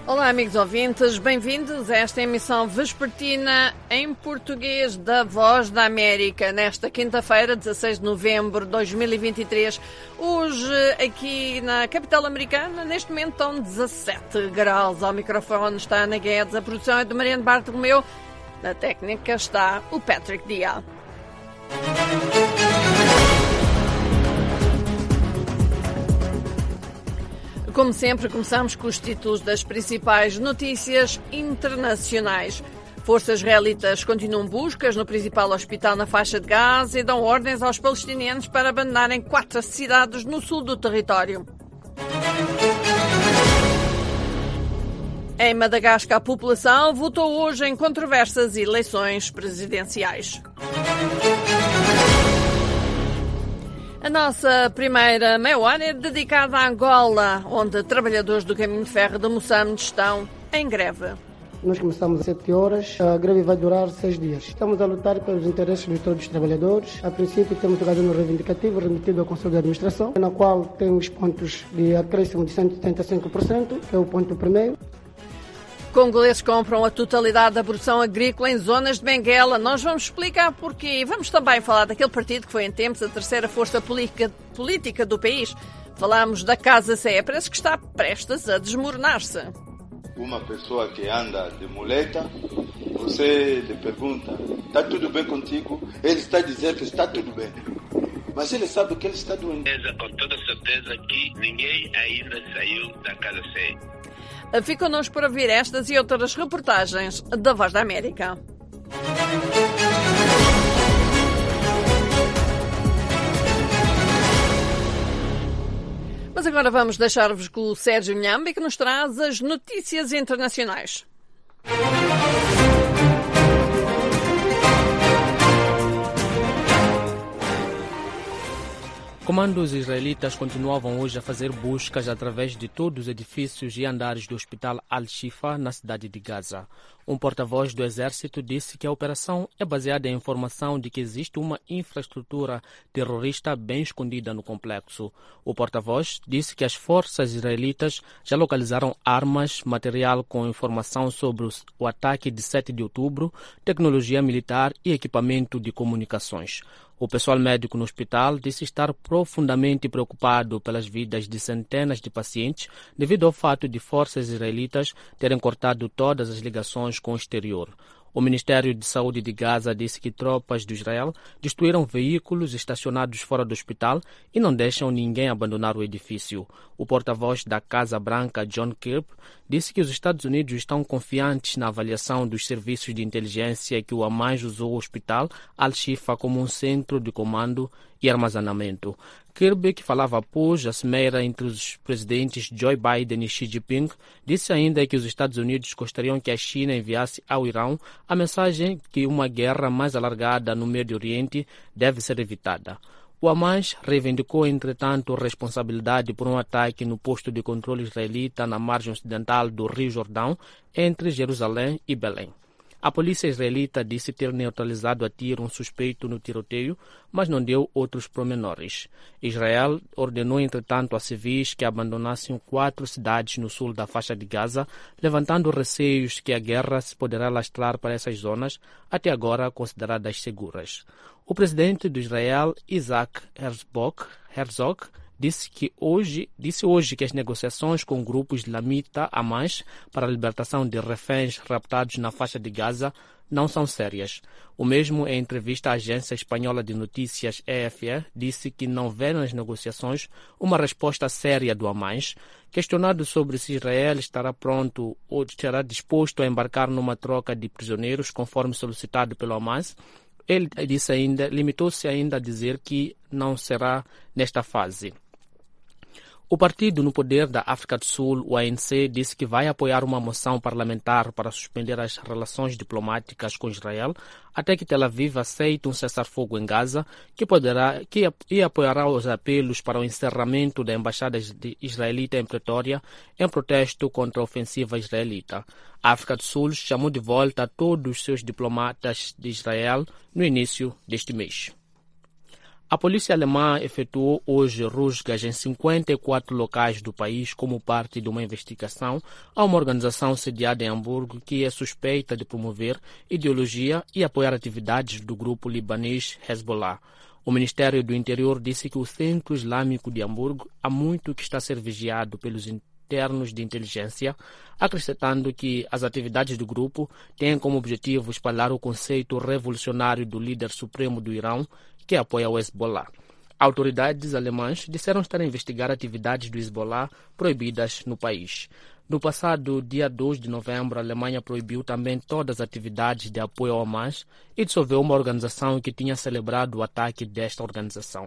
Olá, amigos ouvintes, bem-vindos a esta emissão vespertina em português da Voz da América, nesta quinta-feira, 16 de novembro de 2023. Hoje, aqui na capital americana, neste momento estão 17 graus. Ao microfone está a Ana Guedes, a produção é de Mariana Bartolomeu, na técnica está o Patrick Dial. Como sempre, começamos com os títulos das principais notícias internacionais. Forças israelitas continuam buscas no principal hospital na faixa de Gaza e dão ordens aos palestinianos para abandonarem 4 cidades no sul do território. Em Madagascar, a população votou hoje em controversas eleições presidenciais. A nossa primeira meia hora é dedicada a Angola, onde trabalhadores do caminho de ferro de Moçambique estão em greve. Nós começamos às 7 horas, a greve vai durar 6 dias. Estamos a lutar pelos interesses de todos os trabalhadores. A princípio temos o caderno reivindicativo remetido ao Conselho de Administração, na qual tem os pontos de acréscimo de 175%, que é o ponto primeiro. Congoleses compram a totalidade da produção agrícola em zonas de Benguela. Nós vamos explicar porquê. Vamos também falar daquele partido que foi em tempos a terceira força política do país. Falamos da Casa Sé. Parece que está prestes a desmoronar-se. Uma pessoa que anda de muleta, você lhe pergunta, está tudo bem contigo? Ele está dizendo que está tudo bem. Mas ele sabe que ele está doente. Com toda certeza que ninguém ainda saiu da Casa Sé. Fique connosco para ouvir estas e outras reportagens da Voz da América. Mas agora vamos deixar-vos com o Sérgio Nhambi, que nos traz as notícias internacionais. Comandos israelitas continuavam hoje a fazer buscas através de todos os edifícios e andares do Hospital Al-Shifa, na cidade de Gaza. Um porta-voz do exército disse que a operação é baseada em informação de que existe uma infraestrutura terrorista bem escondida no complexo. O porta-voz disse que as forças israelitas já localizaram armas, material com informação sobre o ataque de 7 de outubro, tecnologia militar e equipamento de comunicações. O pessoal médico no hospital disse estar profundamente preocupado pelas vidas de centenas de pacientes devido ao fato de forças israelitas terem cortado todas as ligações com o exterior. O Ministério de Saúde de Gaza disse que tropas de Israel destruíram veículos estacionados fora do hospital e não deixam ninguém abandonar o edifício. O porta-voz da Casa Branca, John Kirby, disse que os Estados Unidos estão confiantes na avaliação dos serviços de inteligência que o Hamas usou o hospital Al-Shifa como um centro de comando e armazenamento. Kirby, que falava após a cimeira entre os presidentes Joe Biden e Xi Jinping, disse ainda que os Estados Unidos gostariam que a China enviasse ao Irão a mensagem que uma guerra mais alargada no Médio Oriente deve ser evitada. O Hamas reivindicou, entretanto, responsabilidade por um ataque no posto de controle israelita na margem ocidental do Rio Jordão, entre Jerusalém e Belém. A polícia israelita disse ter neutralizado a tiro um suspeito no tiroteio, mas não deu outros pormenores. Israel ordenou, entretanto, a civis que abandonassem 4 cidades no sul da faixa de Gaza, levantando receios que a guerra se poderá alastrar para essas zonas, até agora consideradas seguras. O presidente de Israel, Isaac Herzog, disse hoje que as negociações com grupos islamita Hamas para a libertação de reféns raptados na faixa de Gaza não são sérias. O mesmo, em entrevista à agência espanhola de notícias EFE, disse que não vê nas negociações uma resposta séria do Hamas. Questionado sobre se Israel estará pronto ou estará disposto a embarcar numa troca de prisioneiros, conforme solicitado pelo Hamas, ele limitou-se ainda a dizer que não será nesta fase. O partido no poder da África do Sul, o ANC, disse que vai apoiar uma moção parlamentar para suspender as relações diplomáticas com Israel até que Tel Aviv aceite um cessar-fogo em Gaza, que apoiará os apelos para o encerramento da embaixada israelita em Pretória em protesto contra a ofensiva israelita. A África do Sul chamou de volta todos os seus diplomatas de Israel no início deste mês. A polícia alemã efetuou hoje rusgas em 54 locais do país como parte de uma investigação a uma organização sediada em Hamburgo que é suspeita de promover ideologia e apoiar atividades do grupo libanês Hezbollah. O Ministério do Interior disse que o Centro Islâmico de Hamburgo há muito que está a ser vigiado pelos internos de inteligência, acrescentando que as atividades do grupo têm como objetivo espalhar o conceito revolucionário do líder supremo do Irão, que apoia o Hezbollah. Autoridades alemãs disseram estar a investigar atividades do Hezbollah proibidas no país. No passado dia 2 de novembro, a Alemanha proibiu também todas as atividades de apoio ao Hamas e dissolveu uma organização que tinha celebrado o ataque desta organização.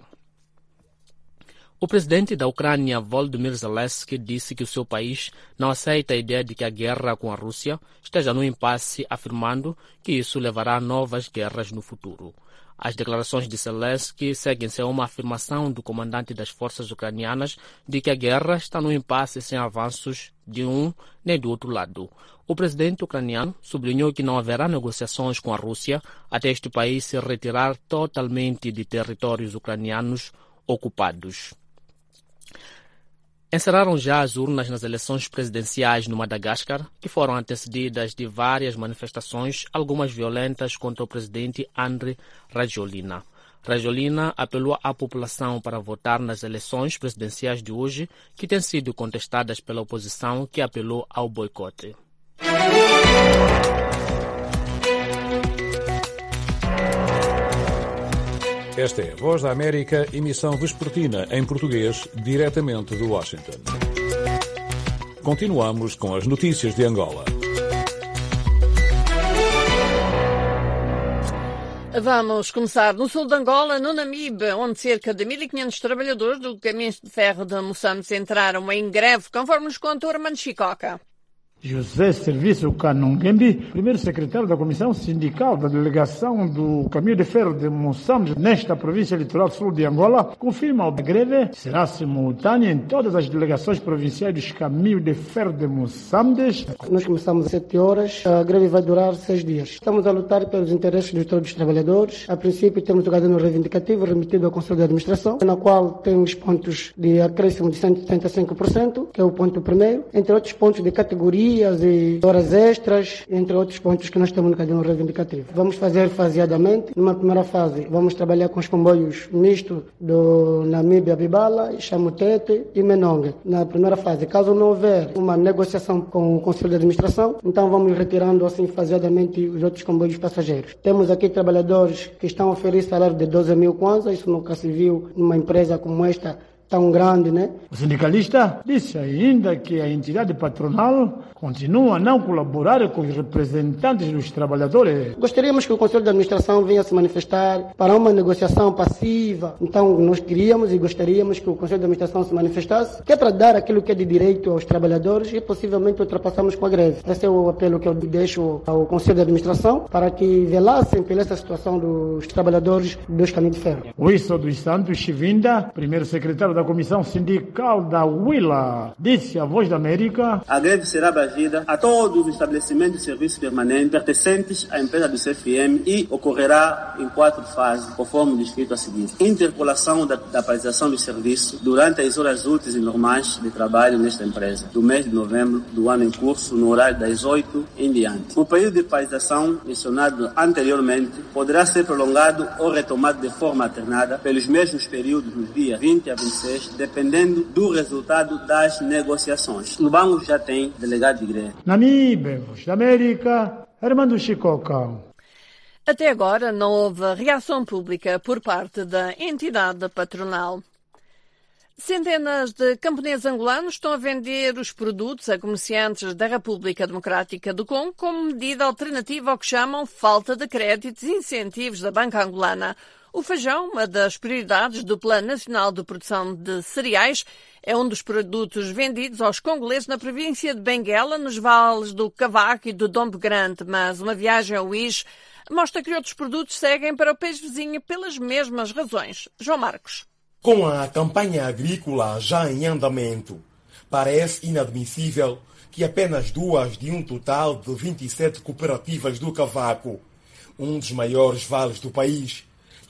O presidente da Ucrânia, Volodymyr Zelensky, disse que o seu país não aceita a ideia de que a guerra com a Rússia esteja no impasse, afirmando que isso levará a novas guerras no futuro. As declarações de Zelensky seguem-se a uma afirmação do comandante das forças ucranianas de que a guerra está no impasse sem avanços de um nem do outro lado. O presidente ucraniano sublinhou que não haverá negociações com a Rússia até este país se retirar totalmente de territórios ucranianos ocupados. Encerraram já as urnas nas eleições presidenciais no Madagascar, que foram antecedidas de várias manifestações, algumas violentas contra o presidente Andry Rajoelina. Rajoelina apelou à população para votar nas eleições presidenciais de hoje, que têm sido contestadas pela oposição, que apelou ao boicote. Esta é a Voz da América, emissão vespertina em português, diretamente de Washington. Continuamos com as notícias de Angola. Vamos começar no sul de Angola, no Namibe, onde cerca de 1.500 trabalhadores do Caminho de Ferro de Moçambique entraram em greve, conforme nos conta o Armando Chicoca. José Serviço Kanungembi, primeiro secretário da Comissão Sindical da Delegação do Caminho de Ferro de Moçambique, nesta província litoral sul de Angola, confirma que a greve será simultânea em todas as delegações provinciais dos Caminhos de Ferro de Moçambique. Nós começamos às 7 horas, a greve vai durar 6 dias. Estamos a lutar pelos interesses de todos os trabalhadores. A princípio, temos o caderno reivindicativo remetido ao Conselho de Administração, na qual tem os pontos de acréscimo de 175%, que é o ponto primeiro, entre outros pontos de categoria e horas extras, entre outros pontos que nós temos no caderno reivindicativo. Vamos fazer faseadamente. Numa primeira fase, vamos trabalhar com os comboios mistos do Namibe, Bibala, Chamutete e Menongue. Na primeira fase, caso não houver uma negociação com o Conselho de Administração, então vamos retirando assim faseadamente os outros comboios passageiros. Temos aqui trabalhadores que estão a oferecer salário de 12 mil kwanza, isso nunca se viu numa empresa como esta, tão grande, né? O sindicalista disse ainda que a entidade patronal continua a não colaborar com os representantes dos trabalhadores. Gostaríamos que o Conselho de Administração venha se manifestar para uma negociação passiva. Então, nós queríamos e gostaríamos que o Conselho de Administração se manifestasse, que é para dar aquilo que é de direito aos trabalhadores e possivelmente ultrapassamos com a greve. Esse é o apelo que eu deixo ao Conselho de Administração para que velassem pela essa situação dos trabalhadores dos Caminhos de Ferro. Wilson dos Santos Chivinda, primeiro secretário da Comissão Sindical da Willa, disse à Voz da América: a greve será abrangida a todos os estabelecimentos de serviço permanente pertencentes à empresa do CFM e ocorrerá em 4 fases, conforme descrito a seguir. Interpolação da paralisação do serviço durante as horas úteis e normais de trabalho nesta empresa, do mês de novembro do ano em curso, no horário das 8 em diante. O período de paralisação mencionado anteriormente poderá ser prolongado ou retomado de forma alternada pelos mesmos períodos nos dias 20 a 26, dependendo do resultado das negociações. O banco já tem delegado de greve. Namibe, Voz da América, Armando Chicoca. Até agora não houve reação pública por parte da entidade patronal. Centenas de camponeses angolanos estão a vender os produtos a comerciantes da República Democrática do Congo como medida alternativa ao que chamam falta de créditos e incentivos da Banca Angolana. O feijão, uma das prioridades do Plano Nacional de Produção de Cereais, é um dos produtos vendidos aos congoleses na província de Benguela, nos vales do Cavaco e do Dombo Grande. Mas uma viagem ao IJ mostra que outros produtos seguem para o país vizinho pelas mesmas razões. João Marcos. Com a campanha agrícola já em andamento, parece inadmissível que apenas 2 de um total de 27 cooperativas do Cavaco, um dos maiores vales do país,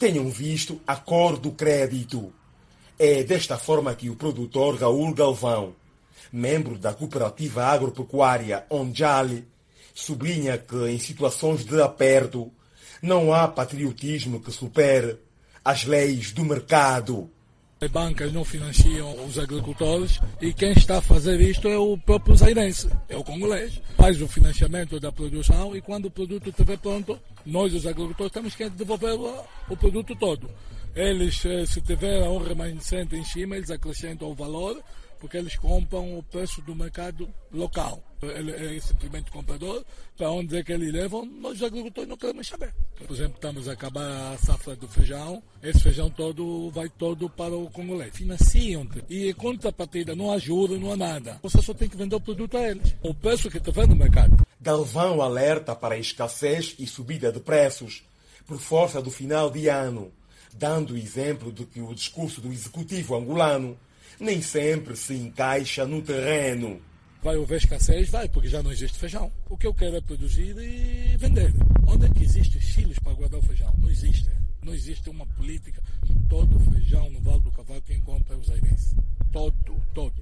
tenham visto a cor do crédito. É desta forma que o produtor Raul Galvão, membro da cooperativa agropecuária Onjali, sublinha que em situações de aperto não há patriotismo que supere as leis do mercado. As bancas não financiam os agricultores e quem está a fazer isto é o próprio zairense, é o congolês. Faz o financiamento da produção e quando o produto estiver pronto, nós os agricultores temos que devolver o produto todo. Eles, se tiver um remanescente em cima, eles acrescentam o valor porque eles compram o preço do mercado local. Ele é simplesmente comprador, para onde é que eles levam, nós os agricultores não queremos saber. Por exemplo, estamos a acabar a safra do feijão, esse feijão todo vai todo para o congolês. Financiam-te e em contrapartida não há juros, não há nada. Você só tem que vender o produto a eles, o preço que estiver no mercado. Galvão alerta para a escassez e subida de preços por força do final de ano, dando o exemplo de que o discurso do executivo angolano nem sempre se encaixa no terreno. Vai haver escassez? Vai, porque já não existe feijão. O que eu quero é produzir e vender. Onde é que existem os silos para guardar o feijão? Não existe. Não existe uma política. Todo o feijão no Vale do Cavalo quem compra é o zairense. Todo.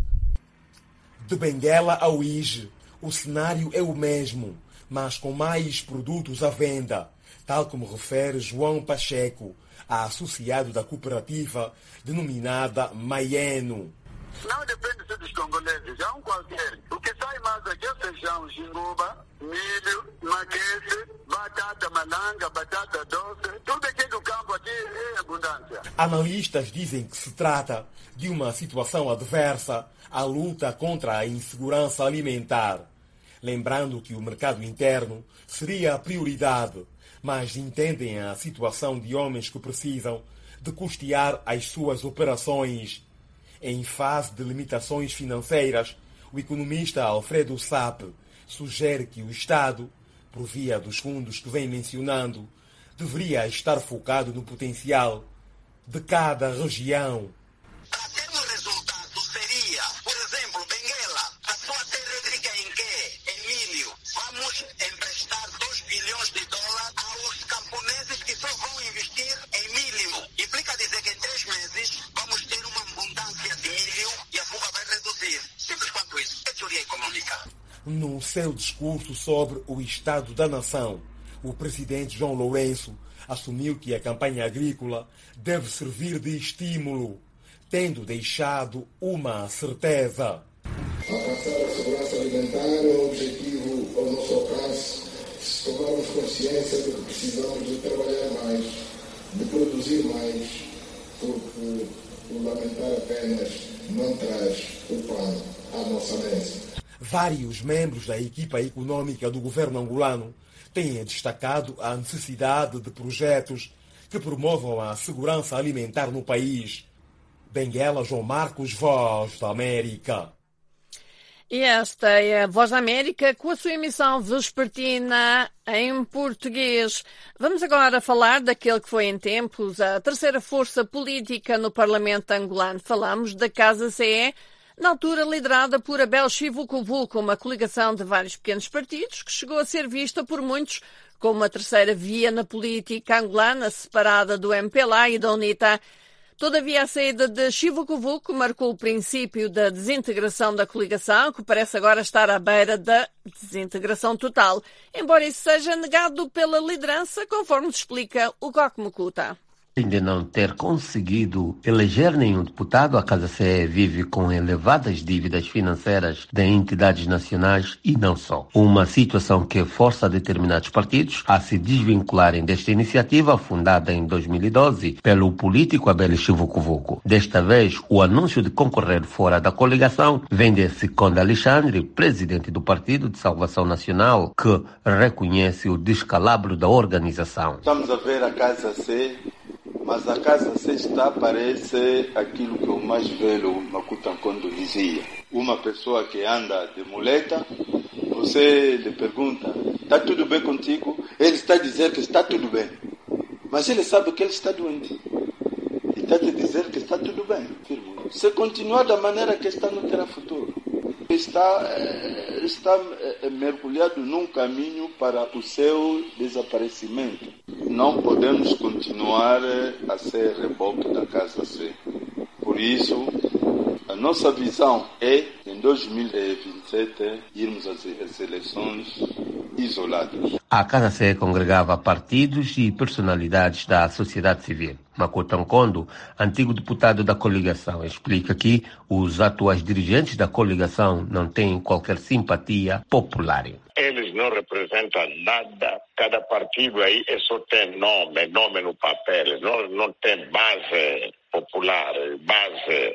De Benguela ao Ige, o cenário é o mesmo, mas com mais produtos à venda, tal como refere João Pacheco, associado da cooperativa denominada Maieno. Não depende só dos congoleses, é um qualquer. O que sai mais aqui é feijão, jinguba, milho, maquete, batata malanga, batata doce. Tudo aqui do campo aqui é abundância. Analistas dizem que se trata de uma situação adversa à luta contra a insegurança alimentar. Lembrando que o mercado interno seria a prioridade, mas entendem a situação de homens que precisam de custear as suas operações. Em fase de limitações financeiras, o economista Alfredo Sapp sugere que o Estado, por via dos fundos que vem mencionando, deveria estar focado no potencial de cada região. Para termos resultado seria, por exemplo, Benguela, a sua terra é rica em quê? Em milho. Vamos emprestar $2 bilhões aos camponeses que só vão investir em milho. Implica dizer que em 3 meses vamos ter uma abundância de milho e a fuga vai reduzir. Simples quanto isso. É teoria econômica. No seu discurso sobre o Estado da Nação, o presidente João Lourenço assumiu que a campanha agrícola deve servir de estímulo, tendo deixado uma certeza. Alcançar a segurança alimentar é um objetivo ao nosso alcance se tomarmos consciência de que precisamos de trabalhar mais, de produzir mais, porque o lamentar apenas não traz o pão à nossa mesa. Vários membros da equipa econômica do governo angolano têm destacado a necessidade de projetos que promovam a segurança alimentar no país. Benguela, João Marcos, Voz da América. E esta é a Voz da América com a sua emissão vespertina em português. Vamos agora falar daquele que foi em tempos a terceira força política no Parlamento angolano. Falamos da Casa CE, na altura liderada por Abel Chivucovuco, uma coligação de vários pequenos partidos que chegou a ser vista por muitos como uma terceira via na política angolana, separada do MPLA e da UNITA. Todavia, a saída de Chivucovuco marcou o princípio da desintegração da coligação, que parece agora estar à beira da desintegração total, embora isso seja negado pela liderança, conforme explica o Goc Mukuta. De não ter conseguido eleger nenhum deputado, a Casa CE vive com elevadas dívidas financeiras de entidades nacionais e não só. Uma situação que força determinados partidos a se desvincularem desta iniciativa fundada em 2012 pelo político Abel Chivucovuco. Desta vez, o anúncio de concorrer fora da coligação vem de Siconde Alexandre, presidente do Partido de Salvação Nacional, que reconhece o descalabro da organização. Estamos a ver a Casa CE, mas a Casa CE está, parece aquilo que o mais velho Makuta Nkondo dizia. Uma pessoa que anda de muleta, você lhe pergunta, está tudo bem contigo? Ele está dizendo que está tudo bem. Mas ele sabe que ele está doente. E está te dizer que está tudo bem. Se continuar da maneira que está, não terá futuro. Está mergulhado num caminho para o seu desaparecimento. não podemos continuar a ser reboque da Casa C. Por isso, a nossa visão é, em 2027, irmos às eleições isoladas. A Casa C congregava partidos e personalidades da sociedade civil. Makuta Nkondo, antigo deputado da coligação, explica que os atuais dirigentes da coligação não têm qualquer simpatia popular. Eles não representam nada, cada partido aí só tem nome no papel, não tem base popular, base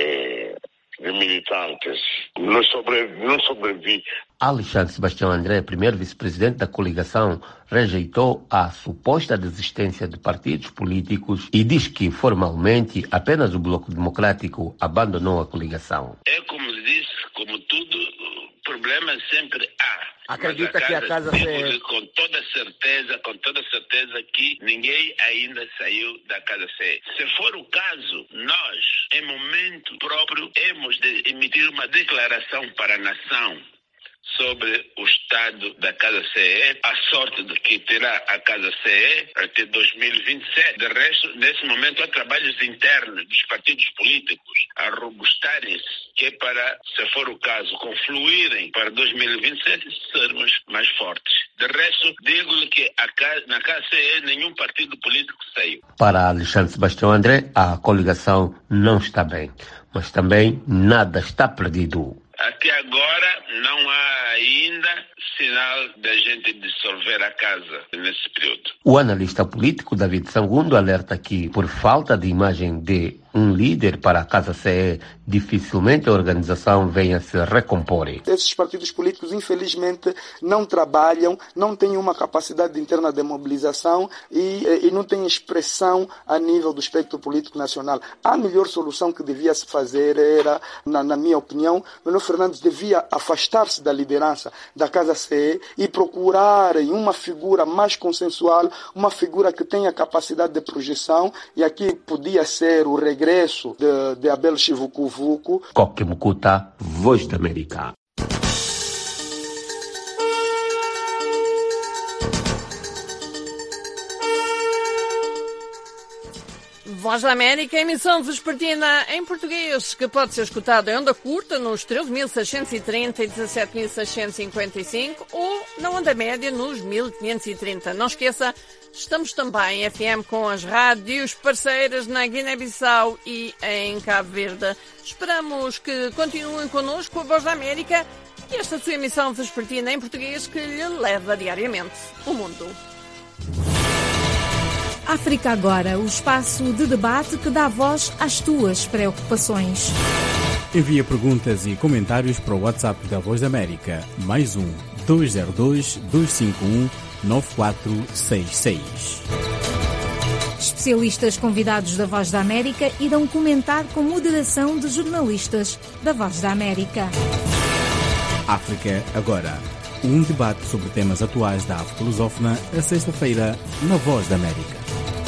de militantes, não sobrevive. Alexandre Sebastião André, primeiro vice-presidente da coligação, rejeitou a suposta desistência de partidos políticos e diz que, formalmente, apenas o Bloco Democrático abandonou a coligação. É como disse, como tudo, problema sempre há. Acredita que a Casa C... Com toda certeza que ninguém ainda saiu da Casa C. Se for o caso, nós, em momento próprio, hemos de emitir uma declaração para a nação sobre o estado da Casa CE, a sorte de que terá a Casa CE até 2027. De resto, nesse momento, há trabalhos internos dos partidos políticos a robustarem-se, que é para, se for o caso, confluírem para 2027 sermos mais fortes. De resto, digo-lhe que na Casa CE nenhum partido político saiu. Para Alexandre Sebastião André, a coligação não está bem, mas também nada está perdido. Até agora não há ainda sinal da gente dissolver a casa nesse período. O analista político David Sangundo alerta que, por falta de imagem de um líder para a Casa CE, dificilmente a organização venha se recompor. Esses partidos políticos, infelizmente, não trabalham, não têm uma capacidade interna de mobilização e não têm expressão a nível do espectro político nacional. A melhor solução que devia se fazer era, na minha opinião, Manuel Fernandes devia afastar-se da liderança da Casa CE e procurar uma figura mais consensual, uma figura que tenha capacidade de projeção, e aqui podia ser o regresso de Abel Chivukuvuku. Koke Mukuta, Voz da América. Voz da América, emissão vespertina em português, que pode ser escutada em onda curta nos 13.630 e 17.655 ou na onda média nos 1.530. Não esqueça, estamos também em FM com as rádios parceiras na Guiné-Bissau e em Cabo Verde. Esperamos que continuem connosco a Voz da América e esta sua emissão vespertina em português que lhe leva diariamente o mundo. África Agora, o espaço de debate que dá voz às tuas preocupações. Envia perguntas e comentários para o WhatsApp da Voz da América, mais 202-251-9466. Especialistas convidados da Voz da América irão comentar com moderação de jornalistas da Voz da América. África Agora, um debate sobre temas atuais da África lusófona, a sexta-feira, na Voz da América.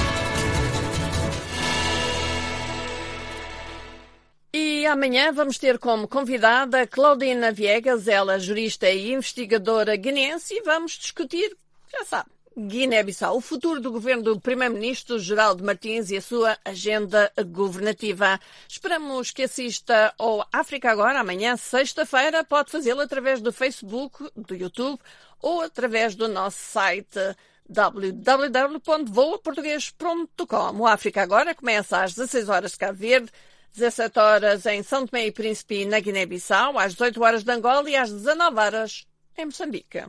E amanhã vamos ter como convidada Claudina Viegas, ela jurista e investigadora guineense, e vamos discutir, já sabe, Guiné-Bissau, o futuro do governo do Primeiro-Ministro Geraldo Martins e a sua agenda governativa. Esperamos que assista ao África Agora amanhã, sexta-feira. Pode fazê-lo através do Facebook, do YouTube ou através do nosso site www.voaportugues.com. O África Agora começa às 16 horas de Cabo Verde, 17 horas em São Tomé e Príncipe na Guiné-Bissau, às 18 horas de Angola e às 19 horas em Moçambique.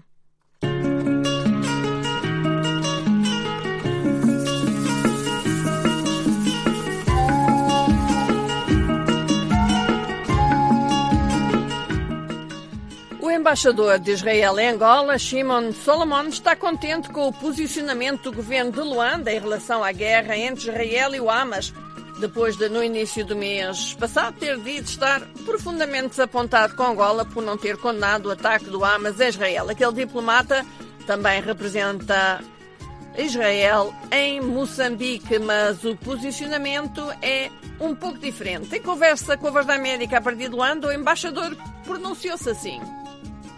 O embaixador de Israel em Angola, Shimon Solomon, está contente com o posicionamento do governo de Luanda em relação à guerra entre Israel e o Hamas, depois de, no início do mês passado, ter dito estar profundamente desapontado com Angola por não ter condenado o ataque do Hamas a Israel. Aquele diplomata também representa Israel em Moçambique, mas o posicionamento é um pouco diferente. Em conversa com a Voz da América a partir de Luanda, o embaixador pronunciou-se assim.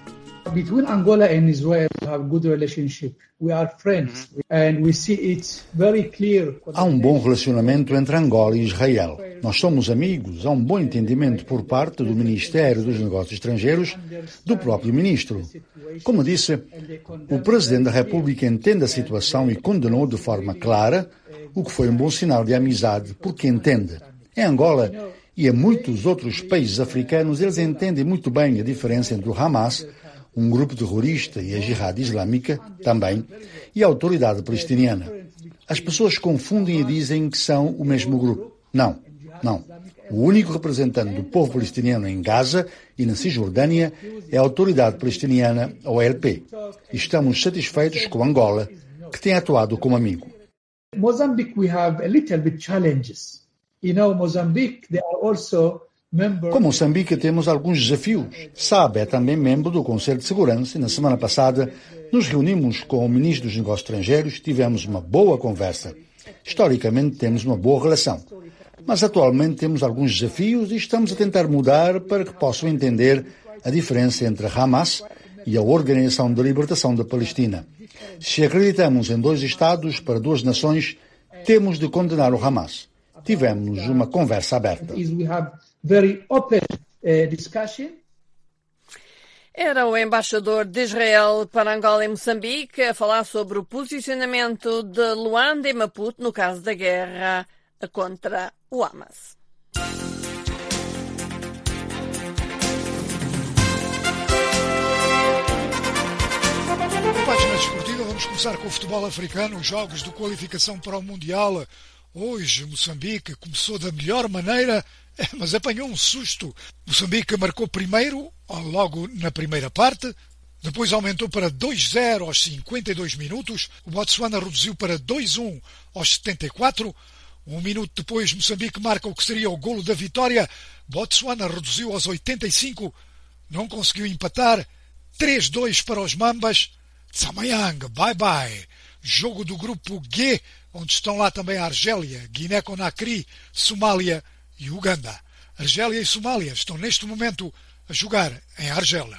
Between Angola and Israel, we have good relationship. We are friends, and we see it very clear. Há um bom relacionamento entre Angola e Israel. Nós somos amigos, há um bom entendimento por parte do Ministério dos Negócios Estrangeiros, do próprio ministro. Como disse, o Presidente da República entende a situação e condenou de forma clara, o que foi um bom sinal de amizade, porque entende. Em Angola e em muitos outros países africanos, eles entendem muito bem a diferença entre o Hamas, um grupo terrorista, e a Jihad Islâmica, também, e a autoridade palestiniana. As pessoas confundem e dizem que são o mesmo grupo. Não. O único representante do povo palestiniano em Gaza e na Cisjordânia é a autoridade palestiniana, a OLP. E estamos satisfeitos com Angola, que tem atuado como amigo. Mozambique, we have a little bit challenges. Mozambique, they are also Com Moçambique temos alguns desafios. Sabe, é também membro do Conselho de Segurança e na semana passada nos reunimos com o Ministro dos Negócios Estrangeiros, tivemos uma boa conversa. Historicamente temos uma boa relação. Mas atualmente temos alguns desafios e estamos a tentar mudar para que possam entender a diferença entre a Hamas e a Organização de Libertação da Palestina. Se acreditamos em 2 Estados para 2 nações, temos de condenar o Hamas. Tivemos uma conversa aberta. Very open discussion. Era o embaixador de Israel para Angola e Moçambique a falar sobre o posicionamento de Luanda e Maputo no caso da guerra contra o Hamas. Na página desportiva vamos começar com o futebol africano, os jogos de qualificação para o Mundial. Hoje Moçambique começou da melhor maneira, mas apanhou um susto. Moçambique marcou primeiro, logo na primeira parte, depois aumentou para 2-0 aos 52 minutos, o Botsuana reduziu para 2-1 aos 74, um minuto depois Moçambique marca o que seria o golo da vitória, Botsuana reduziu aos 85, não conseguiu empatar, 3-2 para os Mambas, Tsamayang, bye-bye, jogo do grupo G, onde estão lá também a Argélia, Guiné-Conakry, Somália e Uganda. Argélia e Somália estão neste momento a jogar em Argélia.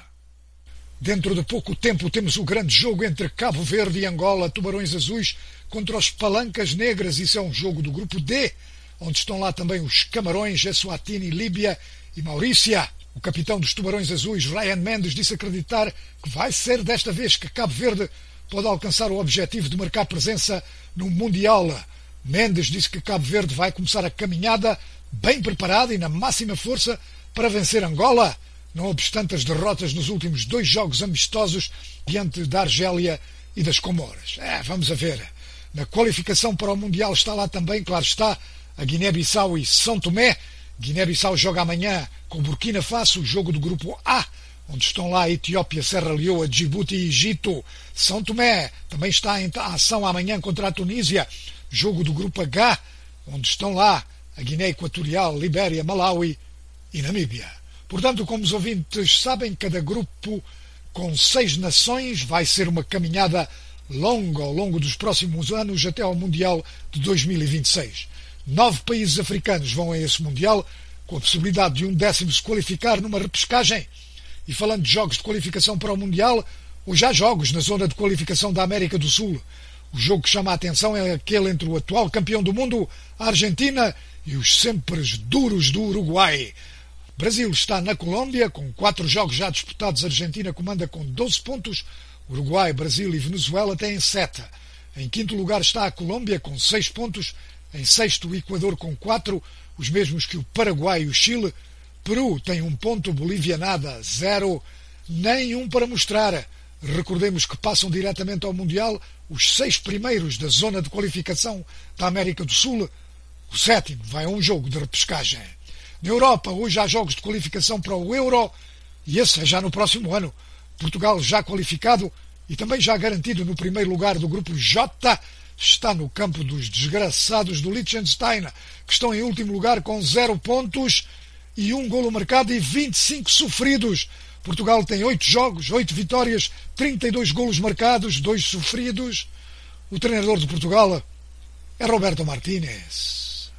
Dentro de pouco tempo temos o grande jogo entre Cabo Verde e Angola, Tubarões Azuis contra os Palancas Negras. Isso é um jogo do grupo D, onde estão lá também os Camarões, Eswatini, Líbia e Maurícia. O capitão dos Tubarões Azuis, Ryan Mendes, disse acreditar que vai ser desta vez que Cabo Verde pode alcançar o objetivo de marcar presença no Mundial. Mendes disse que Cabo Verde vai começar a caminhada bem preparada e na máxima força para vencer Angola, não obstante as derrotas nos últimos 2 jogos amistosos diante da Argélia e das Comoras. Vamos a ver. Na qualificação para o Mundial está lá também, claro está, a Guiné-Bissau e São Tomé. Guiné-Bissau joga amanhã com Burkina Faso, o jogo do grupo A, onde estão lá a Etiópia, Serra Leoa, Djibouti e Egito. São Tomé também está em ação amanhã contra a Tunísia, jogo do grupo H, onde estão lá a Guiné Equatorial, Libéria, Malawi e Namíbia. Portanto, como os ouvintes sabem, cada grupo com 6 nações vai ser uma caminhada longa ao longo dos próximos anos até ao Mundial de 2026. 9 países africanos vão a esse Mundial, com a possibilidade de um 10º se qualificar numa repescagem. E falando de jogos de qualificação para o Mundial, hoje há jogos na zona de qualificação da América do Sul. O jogo que chama a atenção é aquele entre o atual campeão do mundo, a Argentina, e os sempre duros do Uruguai. Brasil está na Colômbia, com 4 jogos já disputados. A Argentina comanda com 12 pontos. Uruguai, Brasil e Venezuela têm 7. Em 5º lugar está a Colômbia, com 6 pontos. Em 6º, o Equador com 4, os mesmos que o Paraguai e o Chile. Peru tem 1 ponto, Bolívia nada, 0, nenhum para mostrar. Recordemos que passam diretamente ao Mundial os 6 primeiros da zona de qualificação da América do Sul. O 7º vai a um jogo de repescagem. Na Europa, hoje há jogos de qualificação para o Euro, e esse é já no próximo ano. Portugal já qualificado e também já garantido no primeiro lugar do grupo J, está no campo dos desgraçados do Liechtenstein, que estão em último lugar com 0 pontos e 1 golo marcado e 25 sofridos. Portugal tem 8 jogos, 8 vitórias, 32 golos marcados, 2 sofridos. O treinador de Portugal é Roberto Martínez.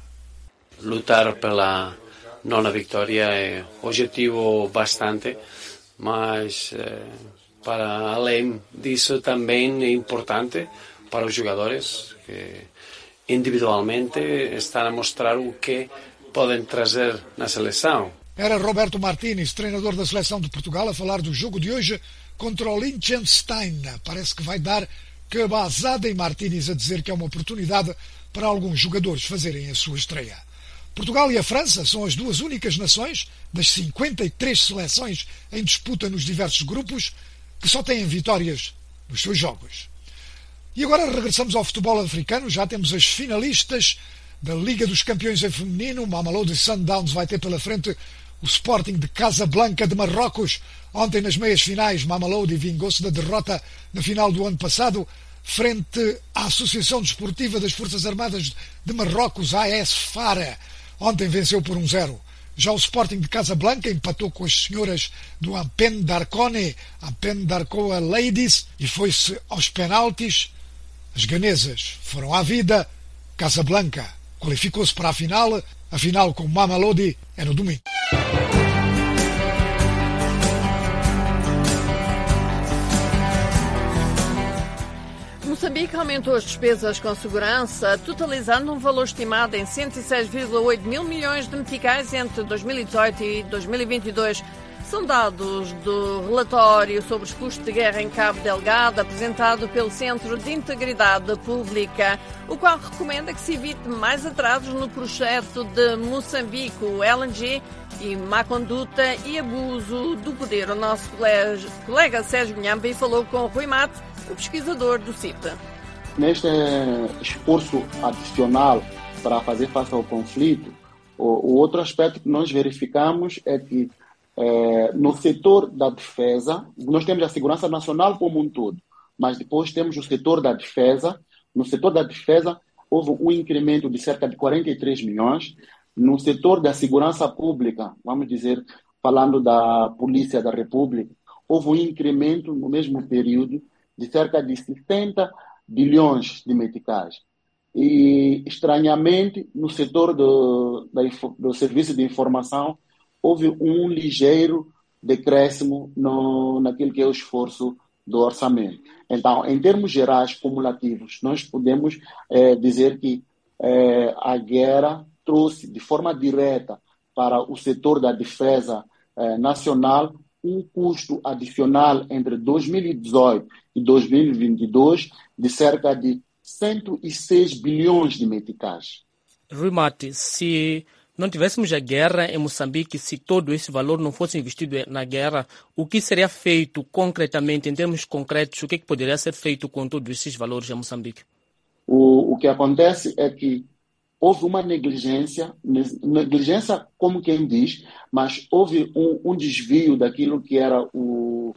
Lutar pela nona vitória é objetivo bastante, mas Para além disso, também é importante para os jogadores que individualmente estão a mostrar o que podem trazer na seleção. Era Roberto Martínez, treinador da seleção de Portugal, a falar do jogo de hoje contra o Liechtenstein. Parece que vai dar cabazada em Martínez a dizer que é uma oportunidade para alguns jogadores fazerem a sua estreia. Portugal e a França são as duas únicas nações das 53 seleções em disputa nos diversos grupos que só têm vitórias nos seus jogos. E agora regressamos ao futebol africano. Já temos as finalistas da Liga dos Campeões em feminino. Mamelodi Sundowns vai ter pela frente o Sporting de Casablanca de Marrocos. Ontem, nas meias finais, Mamelodi vingou-se da derrota na final do ano passado frente à Associação Desportiva das Forças Armadas de Marrocos, AS FARA. Ontem venceu por 1-0. Já o Sporting de Casablanca empatou com as senhoras do Ampen Darkone, Ampen Darkoa Ladies, e foi-se aos penaltis. As ganesas foram à vida. Casablanca qualificou-se para a final com Mamelodi é no domingo. Moçambique aumentou as despesas com segurança, totalizando um valor estimado em 106,8 mil milhões de meticais entre 2018 e 2022. São dados do relatório sobre os custos de guerra em Cabo Delgado, apresentado pelo Centro de Integridade Pública, o qual recomenda que se evite mais atrasos no projeto de Moçambique, o LNG, e má conduta e abuso do poder. O nosso colega Sérgio Nhamba falou com Rui Mate, o pesquisador do CIP. Neste esforço adicional para fazer face ao conflito, o outro aspecto que nós verificamos é que no setor da defesa, nós temos a segurança nacional como um todo, mas depois temos o setor da defesa. No setor da defesa houve um incremento de cerca de 43 milhões. No setor da segurança pública, vamos dizer, falando da Polícia da República, houve um incremento no mesmo período de cerca de 60 bilhões de meticais. E, estranhamente, no setor do serviço de informação, houve um ligeiro decréscimo naquilo que é o esforço do orçamento. Então, em termos gerais, cumulativos, nós podemos dizer que a guerra trouxe de forma direta para o setor da defesa nacional um custo adicional entre 2018 e 2022 de cerca de 106 bilhões de meticais. Rui Mate, se não tivéssemos a guerra em Moçambique, se todo esse valor não fosse investido na guerra, o que seria feito concretamente, em termos concretos, o que poderia ser feito com todos esses valores em Moçambique? O que acontece é que houve uma negligência como quem diz, mas houve um desvio daquilo que era o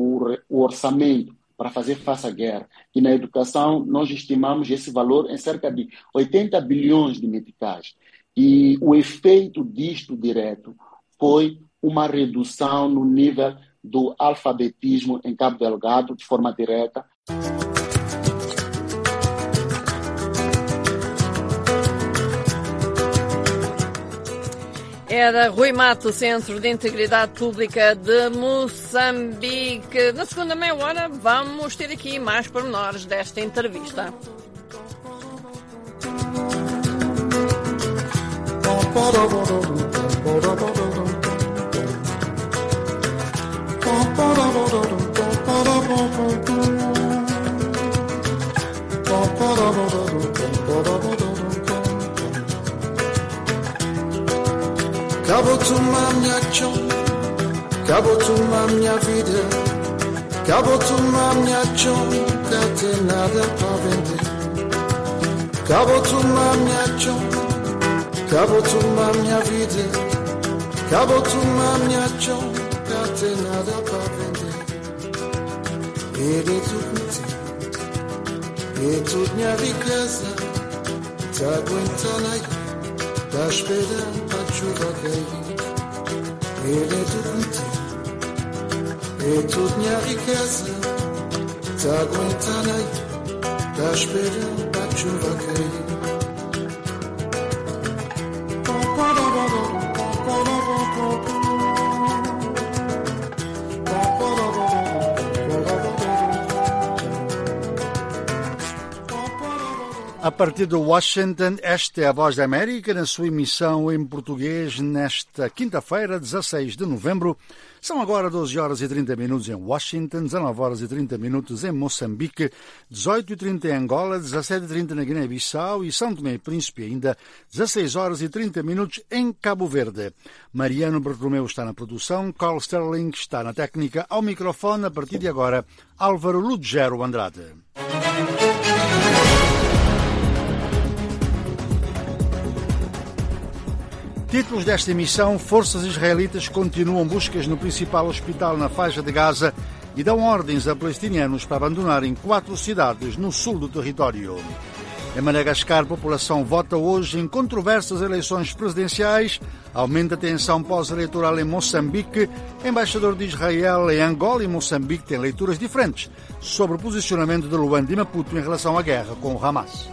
orçamento para fazer face à guerra. E na educação nós estimamos esse valor em cerca de 80 bilhões de meticais. E o efeito disto direto foi uma redução no nível do alfabetismo em Cabo Delgado, de forma direta. Era Rui Mato, Centro de Integridade Pública de Moçambique. Na segunda meia hora vamos ter aqui mais pormenores desta entrevista. Cabo tuma minha chão, cabo tuma minha vida, cabo tuma minha chão, não tem nada para vender. Cabo tuma minha chão, cabo tuma minha vida, cabo tuma minha chão, não tem nada para vender. Ele é tudo meu, é tudo minha riqueza, tá aguentando aí. Tá esperando a chuva cair. Ele é tudo contigo, é tudo minha riqueza. Tá aguentando aí, tá esperando a chuva cair. A partir de Washington, esta é a Voz da América, na sua emissão em português, nesta quinta-feira, 16 de novembro. São agora 12 horas e 30 minutos em Washington, 19 horas e 30 minutos em Moçambique, 18 e 30 em Angola, 17 e 30 na Guiné-Bissau e São Tomé e Príncipe ainda, 16 horas e 30 minutos em Cabo Verde. Mariano Bartolomeu está na produção, Carl Sterling está na técnica, ao microfone, a partir de agora, Álvaro Ludgero Andrade. Títulos desta emissão: forças israelitas continuam buscas no principal hospital na faixa de Gaza e dão ordens a palestinianos para abandonarem 4 cidades no sul do território. Em Madagascar, a população vota hoje em controversas eleições presidenciais, aumenta a tensão pós-eleitoral em Moçambique, embaixador de Israel em Angola e Moçambique têm leituras diferentes sobre o posicionamento de Luanda e Maputo em relação à guerra com o Hamas.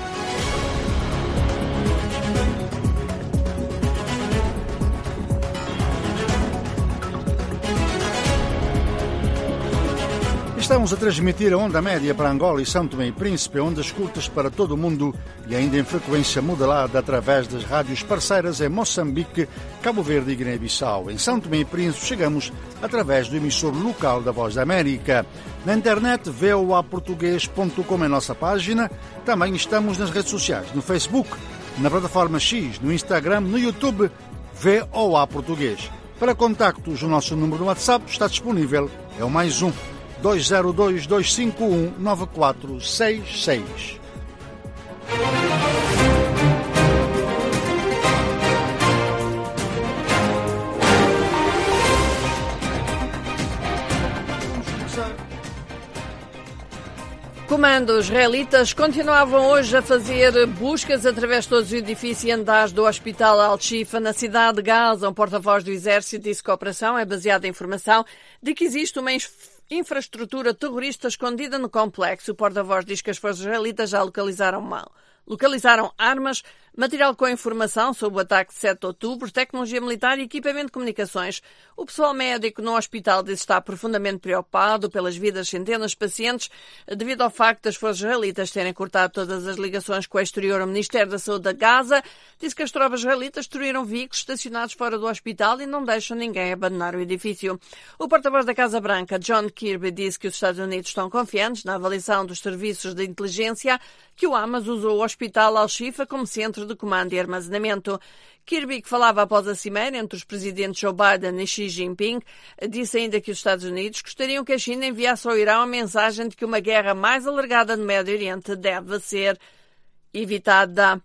Estamos a transmitir a onda média para Angola e São Tomé e Príncipe, ondas curtas para todo o mundo e ainda em frequência modulada através das rádios parceiras em Moçambique, Cabo Verde e Guiné-Bissau. Em São Tomé e Príncipe chegamos através do emissor local da Voz da América. Na internet, voaportugues.com é a nossa página. Também estamos nas redes sociais, no Facebook, na plataforma X, no Instagram, no YouTube, VOA Português. Para contactos, o nosso número do WhatsApp está disponível, é o +1 202-251-9466. Comandos israelitas continuavam hoje a fazer buscas através de todos os edifícios e andares do Hospital Al-Shifa, na cidade de Gaza. Um porta-voz do Exército disse que a operação é baseada em informação de que existe uma infraestrutura terrorista escondida no complexo. O porta-voz diz que as forças israelitas já localizaram armas, material com informação sobre o ataque de 7 de outubro, tecnologia militar e equipamento de comunicações. O pessoal médico no hospital diz estar profundamente preocupado pelas vidas de centenas de pacientes devido ao facto das forças israelitas terem cortado todas as ligações com o exterior. O Ministério da Saúde da Gaza disse que as tropas israelitas destruíram veículos estacionados fora do hospital e não deixam ninguém abandonar o edifício. O porta-voz da Casa Branca, John Kirby, disse que os Estados Unidos estão confiantes na avaliação dos serviços de inteligência que o Hamas usou o Hospital Al-Shifa como centro de comando e armazenamento. Kirby, que falava após a cimeira entre os presidentes Joe Biden e Xi Jinping, disse ainda que os Estados Unidos gostariam que a China enviasse ao Irão a mensagem de que uma guerra mais alargada no Médio Oriente deve ser evitada.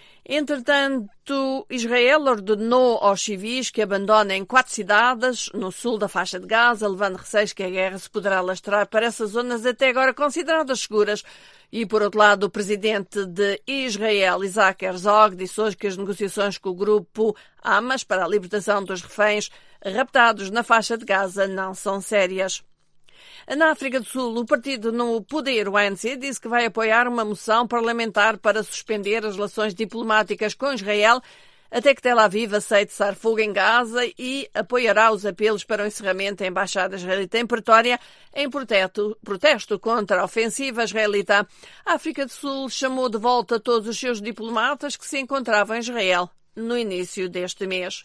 Entretanto, Israel ordenou aos civis que abandonem 4 cidades no sul da faixa de Gaza, levando receios que a guerra se poderá alastrar para essas zonas até agora consideradas seguras. E, por outro lado, o presidente de Israel, Isaac Herzog, disse hoje que as negociações com o grupo Hamas para a libertação dos reféns raptados na faixa de Gaza não são sérias. Na África do Sul, o partido no poder, o ANC, disse que vai apoiar uma moção parlamentar para suspender as relações diplomáticas com Israel até que Tel Aviv aceite cessar fogo em Gaza e apoiará os apelos para o encerramento da embaixada israelita em Pretória em protesto contra a ofensiva israelita. A África do Sul chamou de volta todos os seus diplomatas que se encontravam em Israel no início deste mês.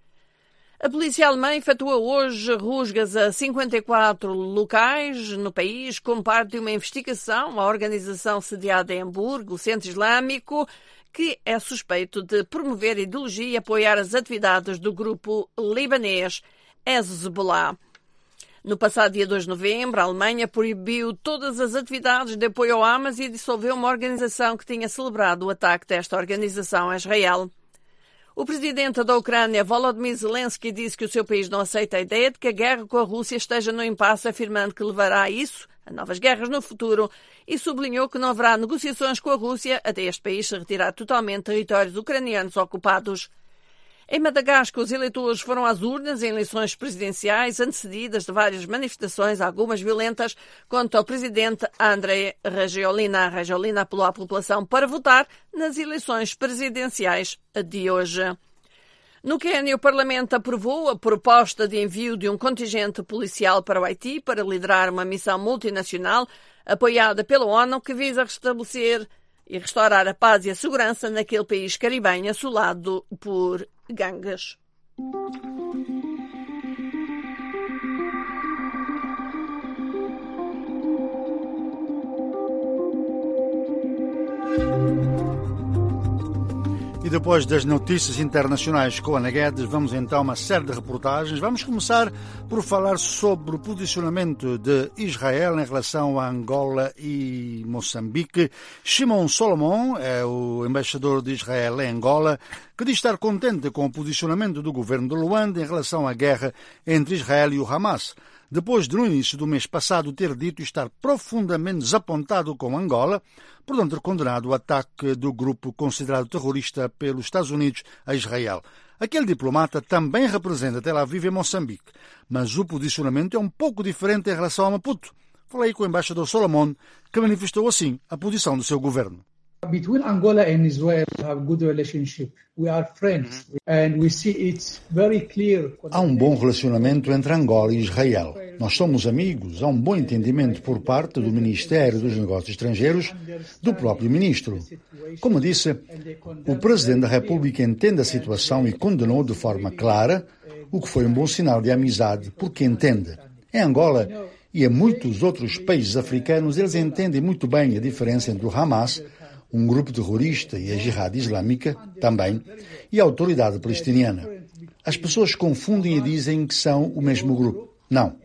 A polícia alemã efetua hoje rusgas a 54 locais no país como parte de uma investigação à organização sediada em Hamburgo, o Centro Islâmico, que é suspeito de promover ideologia e apoiar as atividades do grupo libanês Hezbollah. No passado dia 2 de novembro, a Alemanha proibiu todas as atividades de apoio ao Hamas e dissolveu uma organização que tinha celebrado o ataque desta organização a Israel. O presidente da Ucrânia, Volodymyr Zelensky, disse que o seu país não aceita a ideia de que a guerra com a Rússia esteja no impasse, afirmando que levará a novas guerras no futuro, e sublinhou que não haverá negociações com a Rússia até este país se retirar totalmente territórios ucranianos ocupados. Em Madagascar, os eleitores foram às urnas em eleições presidenciais antecedidas de várias manifestações, algumas violentas, contra o presidente André Rajoelina. A Rajoelina apelou à população para votar nas eleições presidenciais de hoje. No Quênia, o Parlamento aprovou a proposta de envio de um contingente policial para o Haiti para liderar uma missão multinacional apoiada pela ONU que visa restabelecer e restaurar a paz e a segurança naquele país caribenho assolado por gangues. E depois das notícias internacionais com a Ana Guedes, vamos então a uma série de reportagens. Vamos começar por falar sobre o posicionamento de Israel em relação a Angola e Moçambique. Shimon Solomon é o embaixador de Israel em Angola, que diz estar contente com o posicionamento do governo de Luanda em relação à guerra entre Israel e o Hamas, depois de no início do mês passado ter dito estar profundamente desapontado com Angola por não ter condenado o ataque do grupo considerado terrorista pelos Estados Unidos a Israel. Aquele diplomata também representa Tel Aviv e Moçambique, mas o posicionamento é um pouco diferente em relação a Maputo. Falei com o embaixador Solomon, que manifestou assim a posição do seu governo. Between Angola and Israel, we have good relationship. We are friends, and we see it very clear. Há um bom relacionamento entre Angola e Israel. Nós somos amigos. Há um bom entendimento por parte do Ministério dos Negócios Estrangeiros, do próprio ministro. Como disse, o Presidente da República entende a situação e condenou de forma clara, o que foi um bom sinal de amizade, porque entende. Em Angola e em muitos outros países africanos, eles entendem muito bem a diferença entre o Hamas, um grupo terrorista, e a Jihad Islâmica, também, e a autoridade palestiniana. As pessoas confundem e dizem que são o mesmo grupo. Não.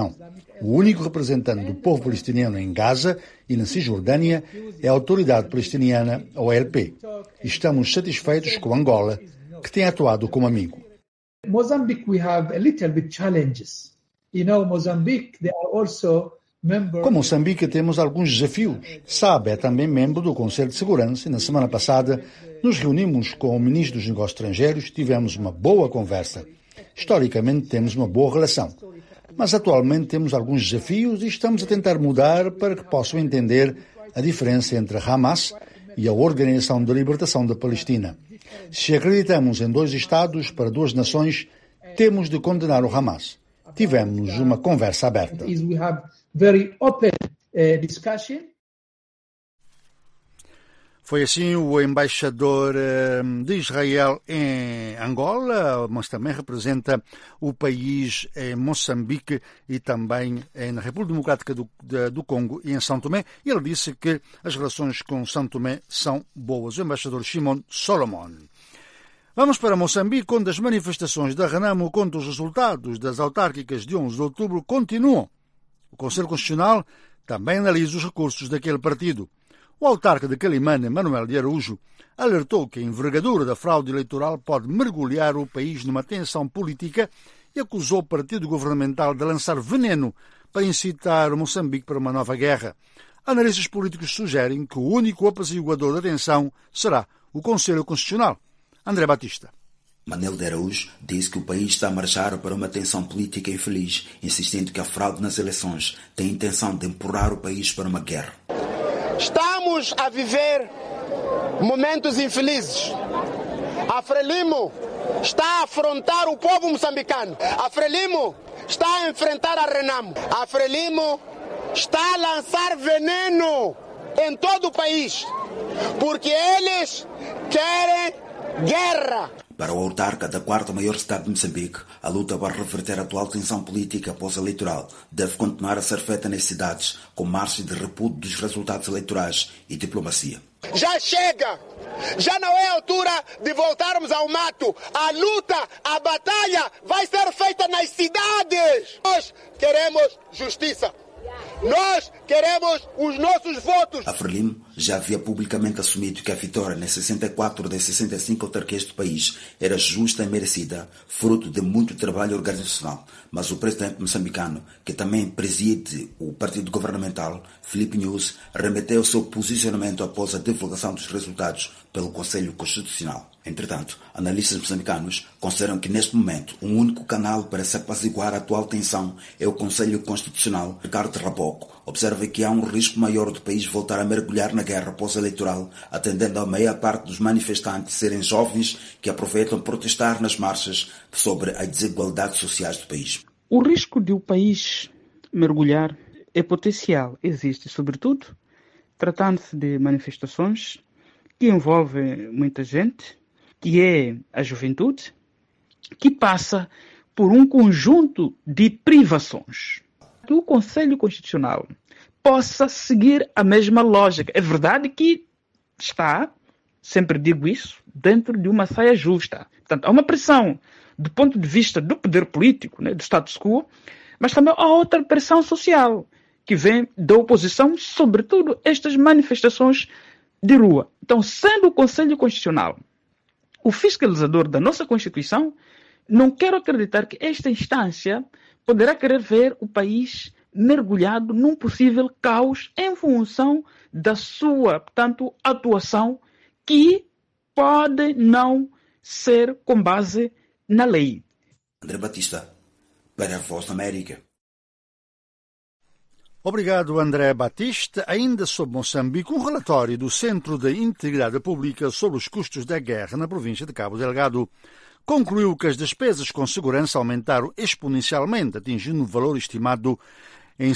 O único representante do povo palestiniano em Gaza e na Cisjordânia é a autoridade palestiniana, a OLP. E estamos satisfeitos com Angola, que tem atuado como amigo. Mozambique, we have a little bit challenges. Mozambique, they are also com Moçambique temos alguns desafios. Sabe, é também membro do Conselho de Segurança e na semana passada nos reunimos com o Ministro dos Negócios Estrangeiros, tivemos uma boa conversa. Historicamente temos uma boa relação, mas atualmente temos alguns desafios e estamos a tentar mudar para que possam entender a diferença entre a Hamas e a Organização de Libertação da Palestina. Se acreditamos em dois Estados para duas nações, temos de condenar o Hamas. Tivemos uma conversa aberta. Very open discussion. Foi assim o embaixador de Israel em Angola, mas também representa o país em Moçambique e também na República Democrática do Congo e em São Tomé. E ele disse que as relações com São Tomé são boas. O embaixador Shimon Solomon. Vamos para Moçambique, onde as manifestações da Renamo contra os resultados das autárquicas de 11 de outubro continuam. O Conselho Constitucional também analisa os recursos daquele partido. O autarca de Quelimane, Manuel de Araújo, alertou que a envergadura da fraude eleitoral pode mergulhar o país numa tensão política e acusou o partido governamental de lançar veneno para incitar o Moçambique para uma nova guerra. Analistas políticos sugerem que o único apaziguador da tensão será o Conselho Constitucional. André Batista. Manuel de Araújo disse que o país está a marchar para uma tensão política infeliz, insistindo que a fraude nas eleições tem a intenção de empurrar o país para uma guerra. Estamos a viver momentos infelizes. A Frelimo está a afrontar o povo moçambicano. A Frelimo está a enfrentar a Renamo. A Frelimo está a lançar veneno em todo o país, porque eles querem guerra. Para o autarca da quarta maior cidade de Moçambique, a luta para reverter a atual tensão política pós-eleitoral deve continuar a ser feita nas cidades, com marchas de repúdio dos resultados eleitorais e diplomacia. Já chega! Já não é a altura de voltarmos ao mato. A luta, a batalha vai ser feita nas cidades. Nós queremos justiça. Nós queremos os nossos votos. A Frelimo já havia publicamente assumido que a vitória nas 64 das 65 autarquias do país era justa e merecida, fruto de muito trabalho organizacional. Mas o presidente moçambicano, que também preside o partido governamental, Filipe Nunes, remeteu o seu posicionamento após a divulgação dos resultados pelo Conselho Constitucional. Entretanto, analistas moçambicanos consideram que neste momento um único canal para se apaziguar a atual tensão é o Conselho Constitucional. Ricardo Raboco observa que há um risco maior do país voltar a mergulhar na guerra pós-eleitoral, atendendo a maior parte dos manifestantes serem jovens que aproveitam protestar nas marchas sobre as desigualdades sociais do país. O risco de o país mergulhar é potencial, existe, sobretudo tratando-se de manifestações que envolvem muita gente, que é a juventude, que passa por um conjunto de privações. Que o Conselho Constitucional possa seguir a mesma lógica. É verdade que está, sempre digo isso, dentro de uma saia justa. Portanto, há uma pressão do ponto de vista do poder político, né, do status quo, mas também há outra pressão social que vem da oposição, sobretudo estas manifestações de rua. Então, sendo o Conselho Constitucional o fiscalizador da nossa Constituição, não quero acreditar que esta instância poderá querer ver o país mergulhado num possível caos em função da sua, portanto, atuação que pode não ser com base na lei. André Batista, para a Voz da América. Obrigado, André Batista. Ainda sobre Moçambique, um relatório do Centro de Integridade Pública sobre os custos da guerra na província de Cabo Delgado concluiu que as despesas com segurança aumentaram exponencialmente, atingindo um valor estimado em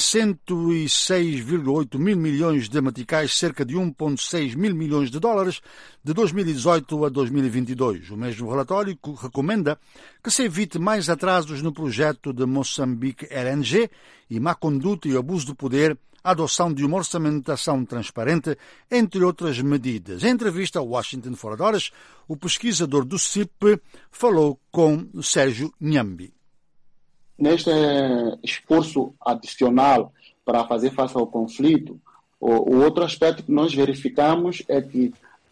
106,8 mil milhões de meticais, cerca de 1,6 mil milhões de dólares, de 2018 a 2022. O mesmo relatório recomenda que se evite mais atrasos no projeto de Moçambique LNG e má conduta e abuso de poder, a adoção de uma orçamentação transparente, entre outras medidas. Em entrevista ao Washington Fora de Horas, o pesquisador do CIP falou com Sérgio Nhambi. Neste esforço adicional para fazer face ao conflito, o outro aspecto que nós verificamos é que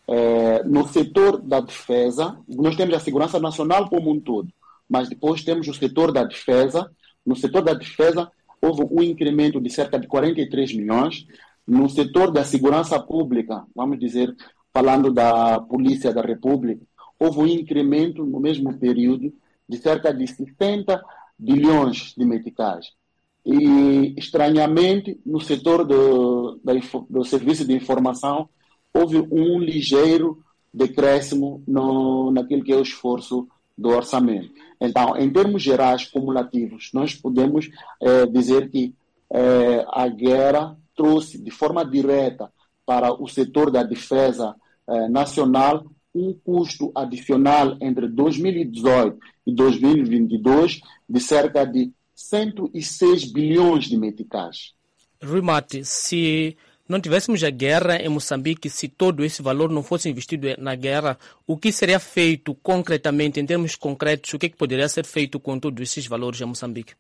no setor da defesa, nós temos a segurança nacional como um todo, mas depois temos o setor da defesa. No setor da defesa houve um incremento de cerca de 43 milhões. No setor da segurança pública, vamos dizer, falando da Polícia da República, houve um incremento no mesmo período de cerca de 60 bilhões de meticais. E, estranhamente, no setor do serviço de informação, houve um ligeiro decréscimo naquilo que é o esforço do orçamento. Então, em termos gerais, cumulativos, nós podemos dizer que a guerra trouxe de forma direta para o setor da defesa nacional um custo adicional entre 2018 e 2022 de cerca de 106 bilhões de meticais. Rui Mate, se não tivéssemos a guerra em Moçambique, se todo esse valor não fosse investido na guerra, o que seria feito concretamente, em termos concretos, o que poderia ser feito com todos esses valores em Moçambique?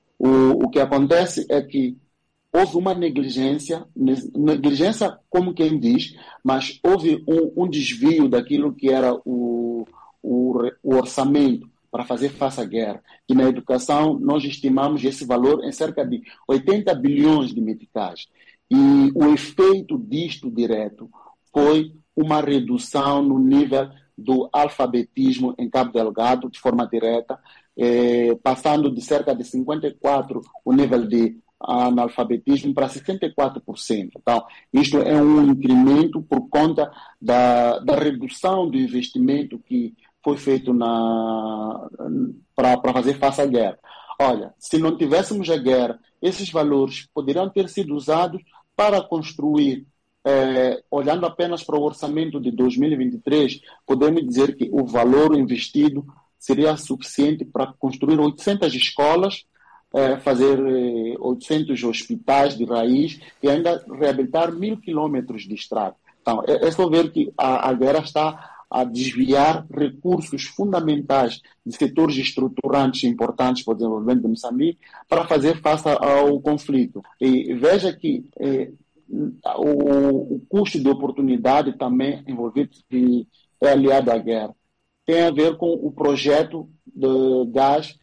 O que acontece é que houve uma negligência como quem diz, mas houve um desvio daquilo que era o orçamento para fazer face à guerra. E na educação nós estimamos esse valor em cerca de 80 bilhões de meticais. E o efeito disto direto foi uma redução no nível do alfabetismo em Cabo Delgado, de forma direta, passando de cerca de 54% o nível de analfabetismo para 64%. Então, isto é um incremento por conta da redução do investimento que foi feito para fazer face à guerra. Olha, se não tivéssemos a guerra, esses valores poderiam ter sido usados para construir, olhando apenas para o orçamento de 2023, podemos dizer que o valor investido seria suficiente para construir 800 escolas, fazer 800 hospitais de raiz e ainda reabilitar 1.000 quilômetros de estrada. Então, é só ver que a guerra está a desviar recursos fundamentais de setores estruturantes importantes para o desenvolvimento de Moçambique para fazer face ao conflito. E veja que o custo de oportunidade também envolvido e é aliado à guerra. Tem a ver com o projeto de gás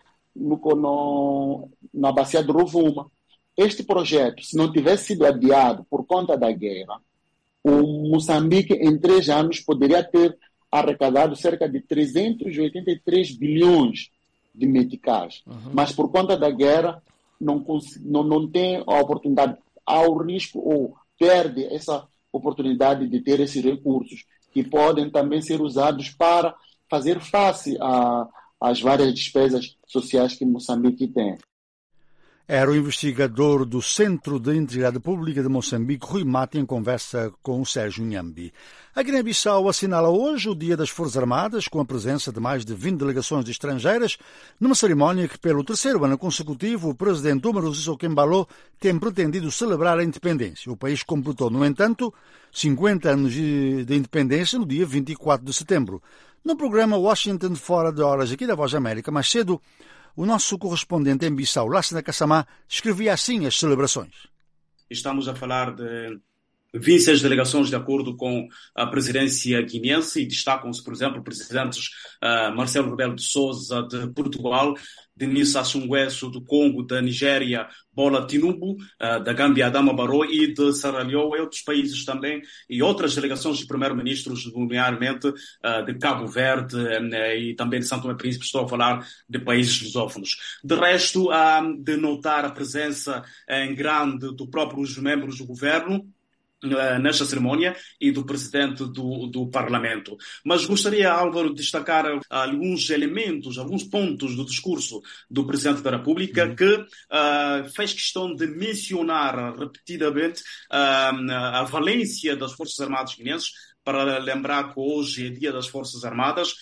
na bacia do Rovuma. Este projeto, se não tivesse sido adiado por conta da guerra, o Moçambique em 3 anos poderia ter arrecadado cerca de 383 bilhões de meticais. Mas por conta da guerra não tem a oportunidade, há o risco ou perde essa oportunidade de ter esses recursos que podem também ser usados para fazer face às várias despesas sociais que Moçambique tem. Era o investigador do Centro de Integridade Pública de Moçambique, Rui Mate, em conversa com o Sérgio Nhambi. A Guiné-Bissau assinala hoje o Dia das Forças Armadas, com a presença de mais de 20 delegações de estrangeiras, numa cerimónia que, pelo terceiro ano consecutivo, o presidente Umaru Sissoco Embalo tem pretendido celebrar a independência. O país completou, no entanto, 50 anos de independência no dia 24 de setembro. No programa Washington Fora de Horas, aqui da Voz da América, mais cedo, o nosso correspondente em Bissau, Lassana Kassamá, escrevia assim as celebrações. Estamos a falar de 26 delegações de acordo com a presidência guineense e destacam-se, por exemplo, presidentes Marcelo Rebelo de Sousa de Portugal, Denis Sassou Nguesso do Congo, da Nigéria, Bola Tinubu, da Gâmbia, Adama Barrow e de Serra Leoa e outros países também, e outras delegações de primeiro-ministros, nomeadamente de Cabo Verde e também de São Tomé e Príncipe. Estou a falar de países lusófonos. De resto, há de notar a presença em grande dos próprios membros do governo nesta cerimónia e do presidente do Parlamento. Mas gostaria, Álvaro, de destacar alguns elementos, alguns pontos do discurso do Presidente da República que fez questão de mencionar repetidamente a valência das Forças Armadas guineenses, para lembrar que hoje é Dia das Forças Armadas,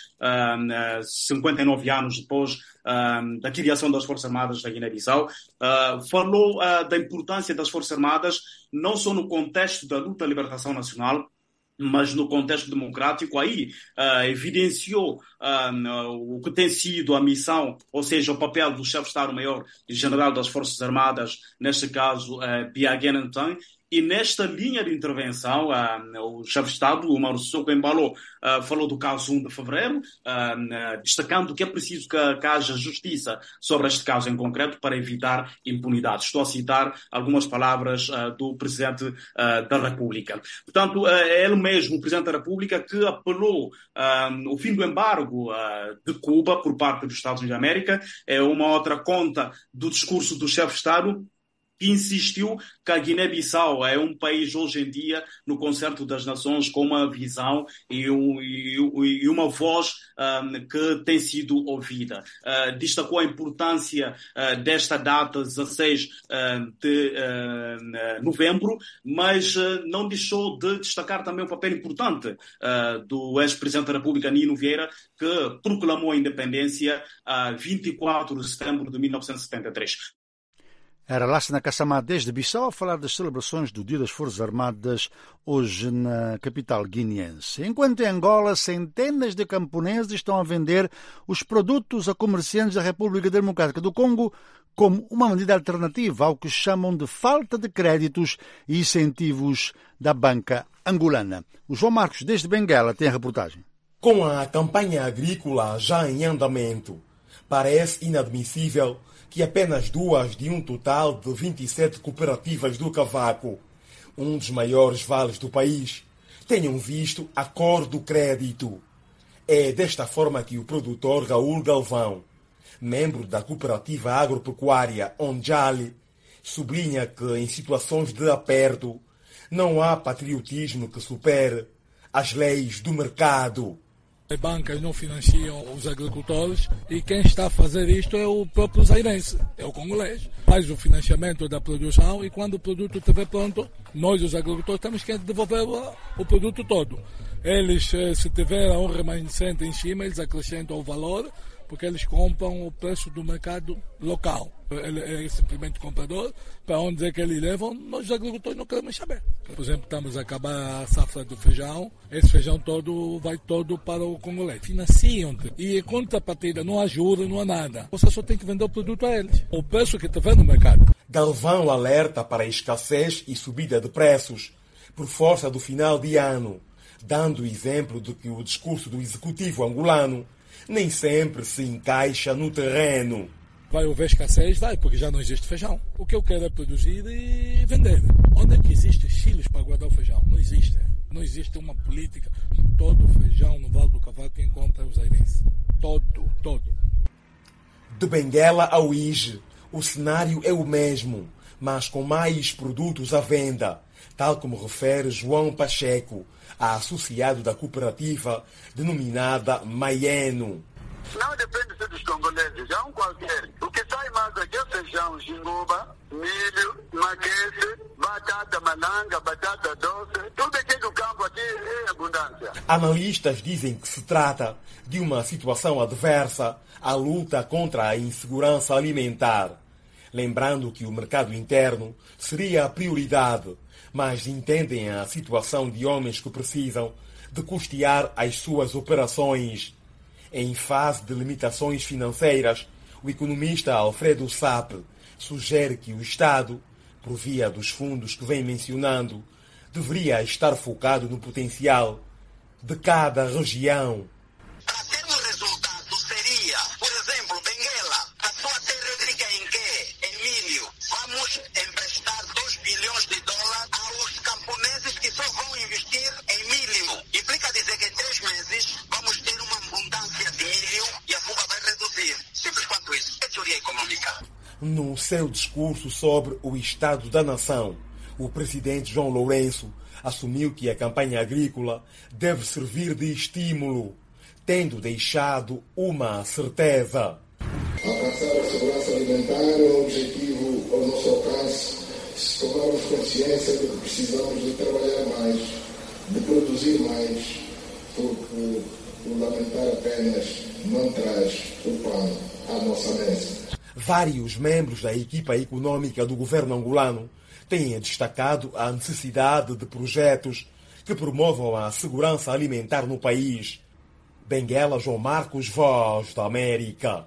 59 anos depois da criação das Forças Armadas da Guiné-Bissau. Falou da importância das Forças Armadas não só no contexto da luta à libertação nacional, mas no contexto democrático. Aí evidenciou o que tem sido a missão, ou seja, o papel do chefe de Estado-Maior e General das Forças Armadas, neste caso, Biagé Ntang. E nesta linha de intervenção, o chefe de Estado, Umaru Sissoco Embalo, falou do caso 1 de fevereiro, destacando que é preciso que haja justiça sobre este caso em concreto para evitar impunidade. Estou a citar algumas palavras do Presidente da República. Portanto, é ele mesmo, o Presidente da República, que apelou o fim do embargo de Cuba por parte dos Estados Unidos da América. É uma outra conta do discurso do chefe de Estado, que insistiu que a Guiné-Bissau é um país hoje em dia no concerto das nações com uma visão e uma voz que tem sido ouvida. Destacou a importância desta data, 16 de novembro, mas não deixou de destacar também o papel importante do ex-presidente da República, Nino Vieira, que proclamou a independência a 24 de setembro de 1973. Era Lassana Kassamá desde Bissau a falar das celebrações do Dia das Forças Armadas hoje na capital guineense. Enquanto em Angola, centenas de camponeses estão a vender os produtos a comerciantes da República Democrática do Congo como uma medida alternativa ao que chamam de falta de créditos e incentivos da banca angolana. O João Marcos, desde Benguela, tem a reportagem. Com a campanha agrícola já em andamento, parece inadmissível que apenas 2 de um total de 27 cooperativas do cavaco, um dos maiores vales do país, tenham visto a cor do crédito. É desta forma que o produtor Raul Galvão, membro da cooperativa agropecuária Onjali, sublinha que em situações de aperto não há patriotismo que supere as leis do mercado. As bancas não financiam os agricultores e quem está a fazer isto é o próprio zairense, é o congolês. Faz o financiamento da produção e quando o produto estiver pronto, nós os agricultores temos que devolver o produto todo. Eles, se tiver um remanescente em cima, eles acrescentam o valor porque eles compram o preço do mercado local. Ele é simplesmente comprador, para onde é que eles levam, nós os agricultores não queremos saber. Por exemplo, estamos a acabar a safra do feijão, esse feijão todo vai todo para o congolês. Financiam-te e em contrapartida não há juros, não há nada. Você só tem que vender o produto a eles, o preço que tiver no mercado. Galvão alerta para a escassez e subida de preços por força do final de ano, dando o exemplo de que o discurso do executivo angolano nem sempre se encaixa no terreno. Vai haver escassez? Vai, porque já não existe feijão. O que eu quero é produzir e vender. Onde é que existe silos para guardar o feijão? Não existe. Não existe uma política. Todo o feijão no Vale do Cavaco que encontra os zairenses. Todo. De Benguela ao Ige, o cenário é o mesmo, mas com mais produtos à venda, tal como refere João Pacheco, associado da cooperativa denominada Maieno. Não depende só dos congoleses, é um qualquer. O que sai mais aqui é feijão, jingoba, milho, maquete, batata malanga, batata doce. Tudo aqui do campo aqui é abundância. Analistas dizem que se trata de uma situação adversa à luta contra a insegurança alimentar. Lembrando que o mercado interno seria a prioridade, mas entendem a situação de homens que precisam de custear as suas operações. Em fase de limitações financeiras, o economista Alfredo Sapp sugere que o Estado, por via dos fundos que vem mencionando, deveria estar focado no potencial de cada região. Para termos resultado seria, por exemplo, Benguela, a sua terra é rica em quê? Em milho. Vamos emprestar $2 bilhões aos camponeses que só vão investir em milho. Implica dizer que em 3 meses vamos ter uma abundância de milho e a fuga vai reduzir. Simples quanto isso. É teoria econômica. No seu discurso sobre o Estado da Nação, o presidente João Lourenço assumiu que a campanha agrícola deve servir de estímulo, tendo deixado uma certeza. Alcançar a segurança alimentar é um objetivo ao nosso alcance se tomarmos consciência de que precisamos de trabalhar mais, de produzir mais, porque o lamentar apenas não traz o pão à nossa mesa. Vários membros da equipa econômica do governo angolano têm destacado a necessidade de projetos que promovam a segurança alimentar no país. Benguela, João Marcos, Voz da América.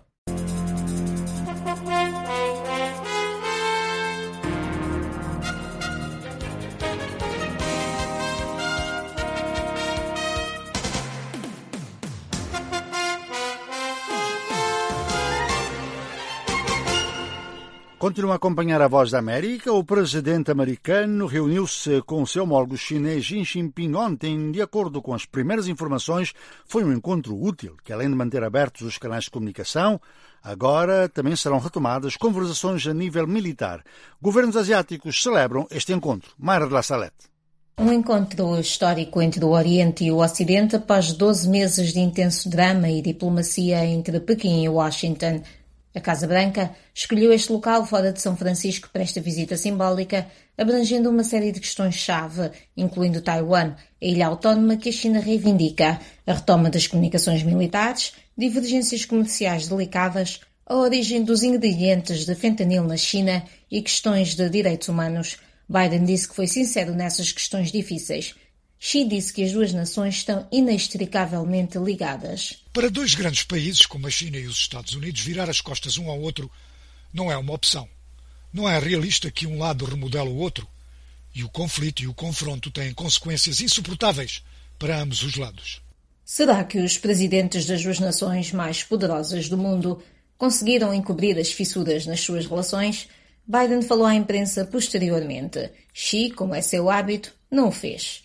Continua a acompanhar a Voz da América. O presidente americano reuniu-se com o seu homólogo chinês Xi Jinping ontem. De acordo com as primeiras informações, foi um encontro útil, que além de manter abertos os canais de comunicação, agora também serão retomadas conversações a nível militar. Governos asiáticos celebram este encontro. Mayra de la Salette. Um encontro histórico entre o Oriente e o Ocidente após 12 meses de intenso drama e diplomacia entre Pequim e Washington. A Casa Branca escolheu este local fora de São Francisco para esta visita simbólica, abrangendo uma série de questões-chave, incluindo Taiwan, a ilha autónoma que a China reivindica, a retoma das comunicações militares, divergências comerciais delicadas, a origem dos ingredientes de fentanil na China e questões de direitos humanos. Biden disse que foi sincero nessas questões difíceis. Xi disse que as duas nações estão inextricavelmente ligadas. Para dois grandes países como a China e os Estados Unidos, virar as costas um ao outro não é uma opção. Não é realista que um lado remodele o outro, e o conflito e o confronto têm consequências insuportáveis para ambos os lados. Será que os presidentes das duas nações mais poderosas do mundo conseguiram encobrir as fissuras nas suas relações? Biden falou à imprensa posteriormente. Xi, como é seu hábito, não o fez.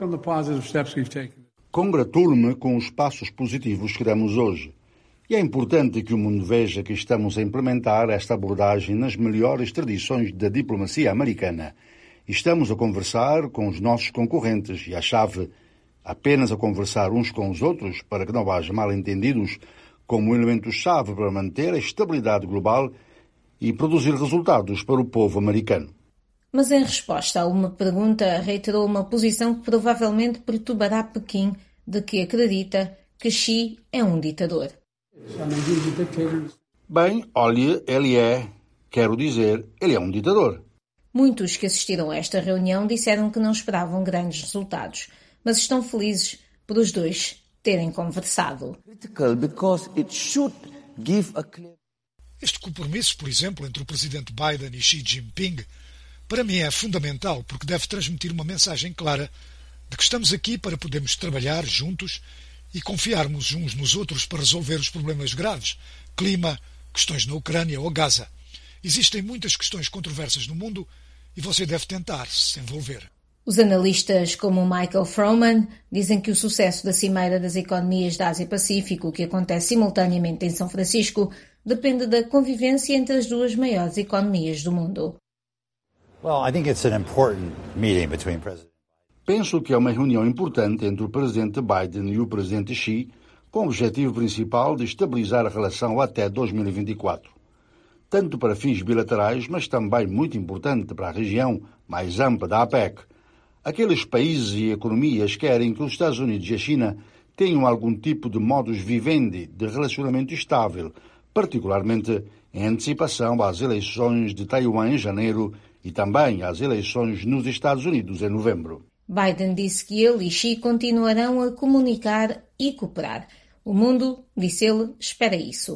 Congratulo-me com os passos positivos que damos hoje. E é importante que o mundo veja que estamos a implementar esta abordagem nas melhores tradições da diplomacia americana. Estamos a conversar com os nossos concorrentes e a chave, apenas a conversar uns com os outros para que não haja mal-entendidos, como um elemento-chave para manter a estabilidade global e produzir resultados para o povo americano. Mas em resposta a uma pergunta, reiterou uma posição que provavelmente perturbará Pequim, de que acredita que Xi é um ditador. Bem, olha, ele é um ditador. Muitos que assistiram a esta reunião disseram que não esperavam grandes resultados, mas estão felizes por os dois terem conversado. Este compromisso, por exemplo, entre o presidente Biden e Xi Jinping, para mim é fundamental porque deve transmitir uma mensagem clara de que estamos aqui para podermos trabalhar juntos e confiarmos uns nos outros para resolver os problemas graves, clima, questões na Ucrânia ou Gaza. Existem muitas questões controversas no mundo e você deve tentar se envolver. Os analistas como Michael Froman dizem que o sucesso da Cimeira das Economias da Ásia-Pacífico, que acontece simultaneamente em São Francisco, depende da convivência entre as duas maiores economias do mundo. Penso que é uma reunião importante entre o presidente Biden e o presidente Xi, com o objetivo principal de estabilizar a relação até 2024. Tanto para fins bilaterais, mas também muito importante para a região mais ampla da APEC. Aqueles países e economias querem que os Estados Unidos e a China tenham algum tipo de modus vivendi de relacionamento estável, particularmente em antecipação às eleições de Taiwan em janeiro e também às eleições nos Estados Unidos em novembro. Biden disse que ele e Xi continuarão a comunicar e cooperar. O mundo, disse ele, espera isso.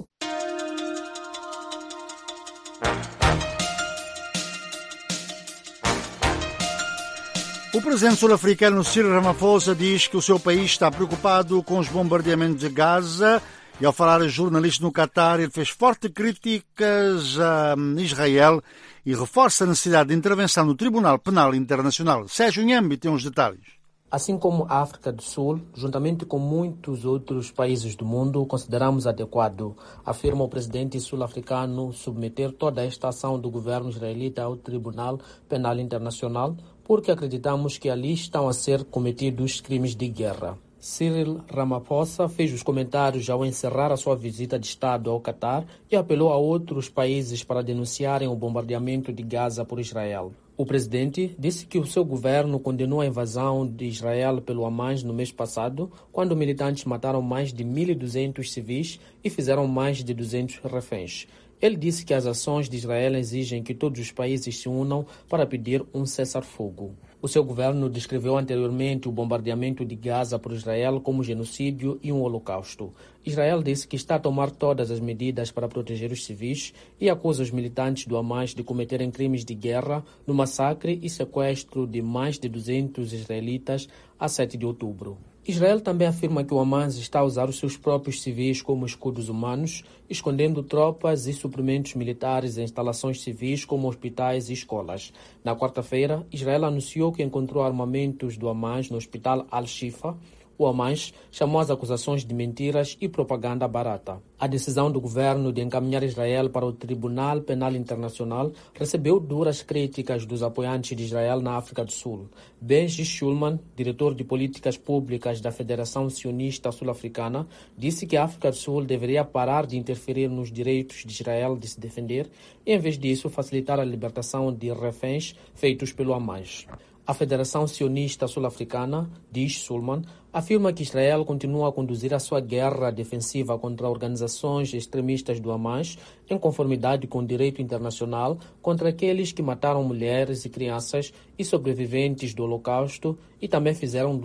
O presidente sul-africano Cyril Ramaphosa diz que o seu país está preocupado com os bombardeamentos de Gaza e, ao falar a jornalistas no Catar, ele fez fortes críticas a Israel e reforça a necessidade de intervenção no Tribunal Penal Internacional. Sérgio Nhambi tem os detalhes. Assim como a África do Sul, juntamente com muitos outros países do mundo, consideramos adequado, afirma o presidente sul-africano, submeter toda esta ação do governo israelita ao Tribunal Penal Internacional, porque acreditamos que ali estão a ser cometidos crimes de guerra. Cyril Ramaphosa fez os comentários ao encerrar a sua visita de Estado ao Catar e apelou a outros países para denunciarem o bombardeamento de Gaza por Israel. O presidente disse que o seu governo condenou a invasão de Israel pelo Hamas no mês passado, quando militantes mataram mais de 1.200 civis e fizeram mais de 200 reféns. Ele disse que as ações de Israel exigem que todos os países se unam para pedir um cessar-fogo. O seu governo descreveu anteriormente o bombardeamento de Gaza por Israel como genocídio e um holocausto. Israel disse que está a tomar todas as medidas para proteger os civis e acusa os militantes do Hamas de cometerem crimes de guerra no massacre e sequestro de mais de 200 israelitas a 7 de outubro. Israel também afirma que o Hamas está a usar os seus próprios civis como escudos humanos, escondendo tropas e suprimentos militares em instalações civis como hospitais e escolas. Na quarta-feira, Israel anunciou que encontrou armamentos do Hamas no hospital Al-Shifa. O Hamas chamou as acusações de mentiras e propaganda barata. A decisão do governo de encaminhar Israel para o Tribunal Penal Internacional recebeu duras críticas dos apoiantes de Israel na África do Sul. Benji Schulman, diretor de políticas públicas da Federação Sionista Sul-Africana, disse que a África do Sul deveria parar de interferir nos direitos de Israel de se defender e, em vez disso, facilitar a libertação de reféns feitos pelo Hamas. A Federação Sionista Sul-Africana, diz Schulman, afirma que Israel continua a conduzir a sua guerra defensiva contra organizações extremistas do Hamas, em conformidade com o direito internacional, contra aqueles que mataram mulheres e crianças e sobreviventes do Holocausto e também fizeram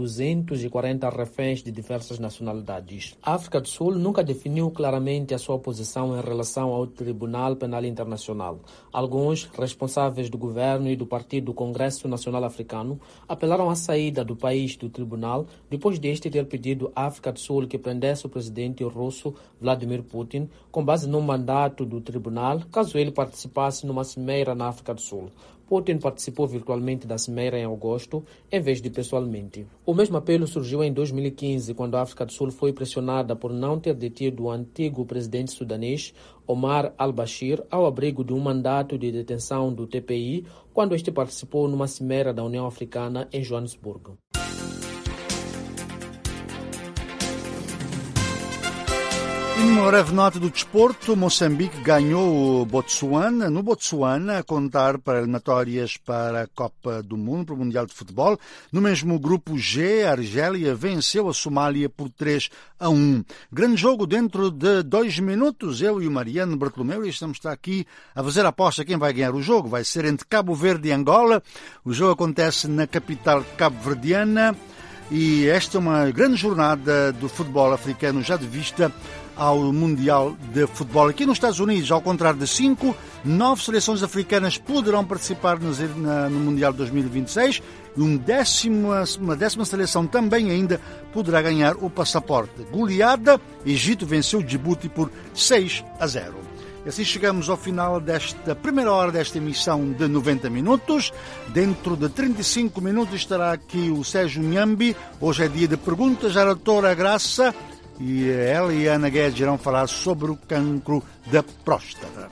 240 reféns de diversas nacionalidades. A África do Sul nunca definiu claramente a sua posição em relação ao Tribunal Penal Internacional. Alguns responsáveis do governo e do Partido Congresso Nacional Africano apelaram à saída do país do tribunal depois deste ter pedido à África do Sul que prendesse o presidente russo Vladimir Putin com base no mandato do tribunal, caso ele participasse numa cimeira na África do Sul. Putin participou virtualmente da cimeira em agosto, em vez de pessoalmente. O mesmo apelo surgiu em 2015, quando a África do Sul foi pressionada por não ter detido o antigo presidente sudanês, Omar al-Bashir, ao abrigo de um mandato de detenção do TPI, quando este participou numa cimeira da União Africana em Joanesburgo. E numa breve nota do desporto, Moçambique ganhou o Botsuana, no Botsuana, a contar para eliminatórias para a Copa do Mundo, para o Mundial de Futebol. No mesmo grupo G, a Argélia venceu a Somália por 3-1. Grande jogo dentro de 2 minutos. Eu e o Mariano Bartolomeu estamos aqui a fazer a aposta quem vai ganhar o jogo. Vai ser entre Cabo Verde e Angola. O jogo acontece na capital cabo-verdiana e esta é uma grande jornada do futebol africano já de vista ao Mundial de Futebol. Aqui nos Estados Unidos, ao contrário de 5, 9 seleções africanas poderão participar no Mundial de 2026 e uma décima seleção também ainda poderá ganhar o passaporte. Goleada, Egito venceu Djibouti por 6-0. E assim chegamos ao final desta primeira hora desta emissão de 90 minutos. Dentro de 35 minutos estará aqui o Sérgio Nhambi. Hoje é dia de perguntas à doutora Graça. E ela e a Ana Guedes irão falar sobre o cancro da próstata.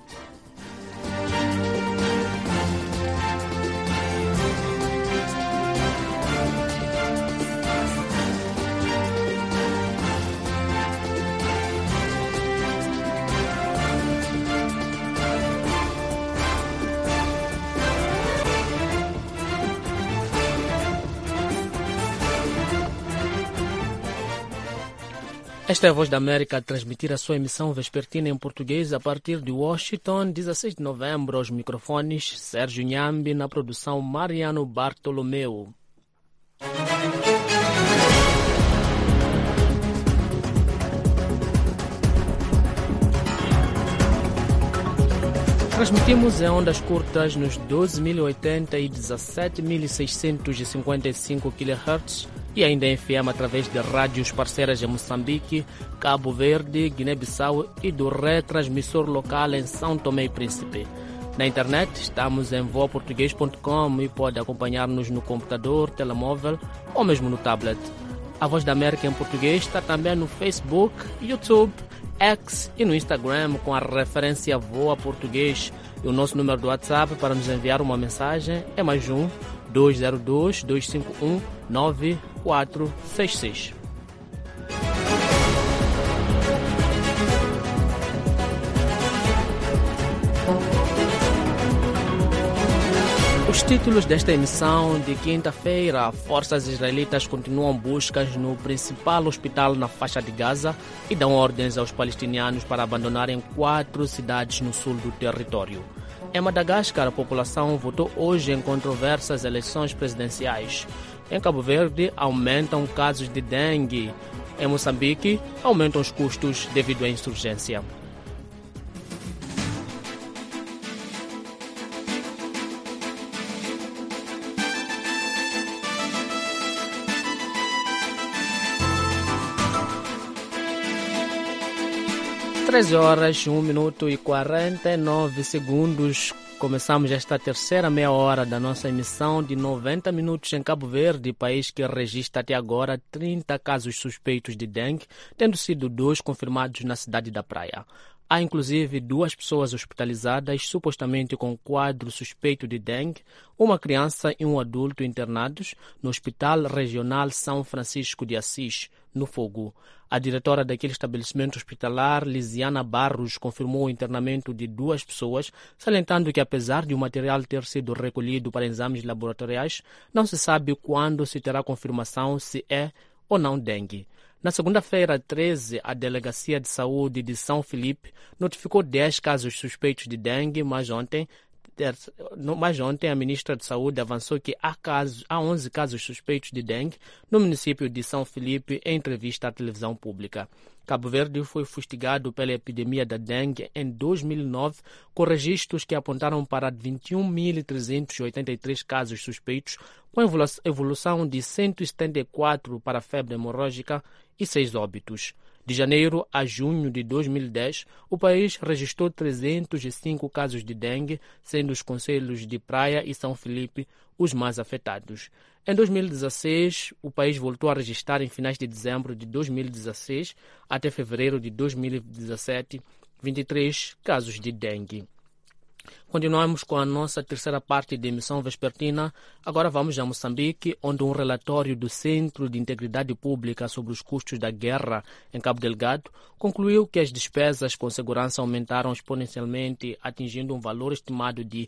Esta é a Voz da América a transmitir a sua emissão vespertina em português a partir de Washington, 16 de novembro, aos microfones Sérgio Nhambi, na produção Mariano Bartolomeu. Transmitimos em ondas curtas nos 12.080 e 17.655 kHz e ainda em FM através de rádios parceiras em Moçambique, Cabo Verde, Guiné-Bissau e do retransmissor local em São Tomé e Príncipe. Na internet estamos em voaportuguês.com e pode acompanhar-nos no computador, telemóvel ou mesmo no tablet. A Voz da América em português está também no Facebook, YouTube, X e no Instagram com a referência Voa Português. E o nosso número do WhatsApp para nos enviar uma mensagem é +1 202 251 9466. Os títulos desta emissão de quinta-feira: forças israelitas continuam buscas no principal hospital na faixa de Gaza e dão ordens aos palestinianos para abandonarem 4 cidades no sul do território. Em Madagascar, a população votou hoje em controversas eleições presidenciais. Em Cabo Verde, aumentam casos de dengue. Em Moçambique, aumentam os custos devido à insurgência. Treze horas, 1 minuto e 49 segundos. Começamos esta terceira meia hora da nossa emissão de 90 minutos em Cabo Verde, país que registra até agora 30 casos suspeitos de dengue, tendo sido 2 confirmados na cidade da Praia. Há inclusive 2 pessoas hospitalizadas, supostamente com quadro suspeito de dengue, uma criança e um adulto internados no Hospital Regional São Francisco de Assis, no Fogo. A diretora daquele estabelecimento hospitalar, Lisiana Barros, confirmou o internamento de 2 pessoas, salientando que apesar de o material ter sido recolhido para exames laboratoriais, não se sabe quando se terá confirmação se é ou não dengue. Na segunda-feira, 13, a Delegacia de Saúde de São Filipe notificou 10 casos suspeitos de dengue, mas ontem a ministra de Saúde avançou que há 11 casos suspeitos de dengue no município de São Filipe em entrevista à televisão pública. Cabo Verde foi fustigado pela epidemia da dengue em 2009, com registros que apontaram para 21.383 casos suspeitos, com evolução de 174 para a febre hemorrágica e 6 óbitos. De janeiro a junho de 2010, o país registrou 305 casos de dengue, sendo os concelhos de Praia e São Filipe os mais afetados. Em 2016, o país voltou a registrar em finais de dezembro de 2016 até fevereiro de 2017, 23 casos de dengue. Continuamos com a nossa terceira parte de emissão vespertina. Agora vamos a Moçambique, onde um relatório do Centro de Integridade Pública sobre os custos da guerra em Cabo Delgado concluiu que as despesas com segurança aumentaram exponencialmente, atingindo um valor estimado de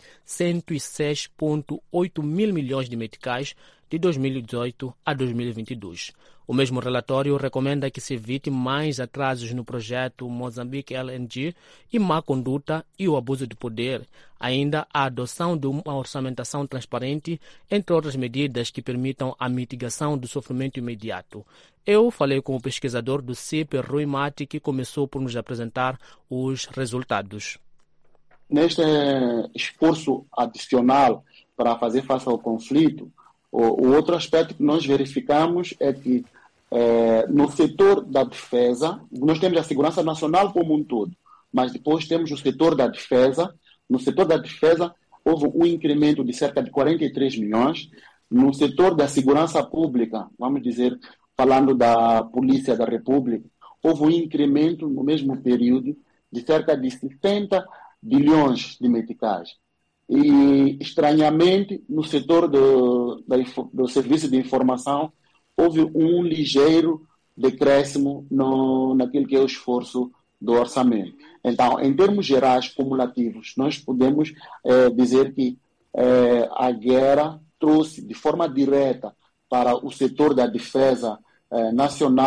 106,8 mil milhões de meticais de 2018 a 2022. O mesmo relatório recomenda que se evite mais atrasos no projeto Moçambique LNG e má conduta e o abuso de poder. Ainda a adoção de uma orçamentação transparente, entre outras medidas que permitam a mitigação do sofrimento imediato. Eu falei com o pesquisador do CIP, Rui Mati, que começou por nos apresentar os resultados. Neste esforço adicional para fazer face ao conflito, o outro aspecto que nós verificamos é que no setor da defesa, nós temos a segurança nacional como um todo, mas depois temos o setor da defesa. No setor da defesa houve um incremento de cerca de 43 milhões. No setor da segurança pública, vamos dizer, falando da Polícia da República, houve um incremento no mesmo período de cerca de 60 bilhões de meticais. E, estranhamente, no setor do serviço de informação, houve um ligeiro decréscimo naquilo que é o esforço do orçamento. Então, em termos gerais, cumulativos, nós podemos dizer que a guerra trouxe de forma direta para o setor da defesa nacional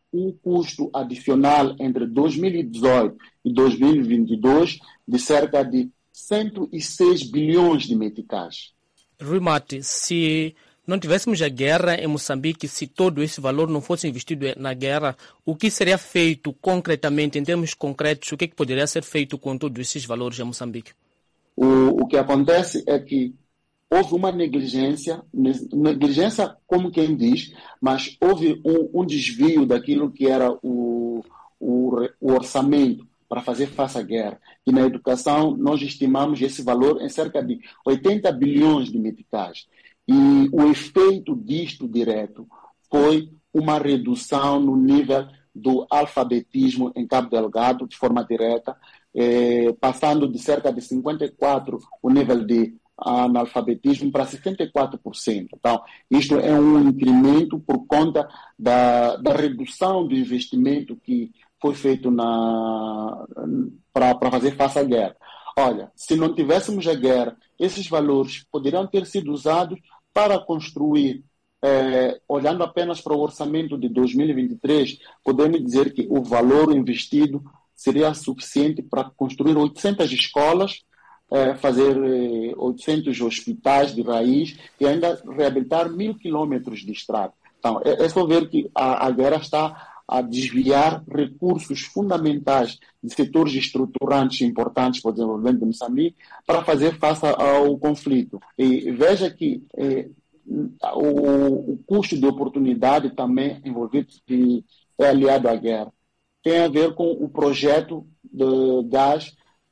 um custo adicional entre 2018 e 2022 de cerca de 106 bilhões de meticais. Rui Mate, se não tivéssemos a guerra em Moçambique, se todo esse valor não fosse investido na guerra, o que seria feito concretamente, em termos concretos, o que poderia ser feito com todos esses valores em Moçambique? O que acontece é que houve uma negligência como quem diz, mas houve um desvio daquilo que era o orçamento para fazer face à guerra. E na educação nós estimamos esse valor em cerca de 80 bilhões de meticais. E o efeito disto direto foi uma redução no nível do alfabetismo em Cabo Delgado, de forma direta, passando de cerca de 54% o nível de analfabetismo para 74%. Então, isto é um incremento por conta da redução do investimento que foi feito para fazer face à guerra. Olha, se não tivéssemos a guerra, esses valores poderiam ter sido usados para construir, olhando apenas para o orçamento de 2023, podemos dizer que o valor investido seria suficiente para construir 800 escolas, fazer 800 hospitais de raiz e ainda reabilitar 1.000 quilômetros de estrada. Então, é só ver que a guerra está a desviar recursos fundamentais de setores estruturantes importantes para o desenvolvimento de Moçambique para fazer face ao conflito. E veja que o custo de oportunidade também envolvido e é aliado à guerra. Tem a ver com o projeto de gás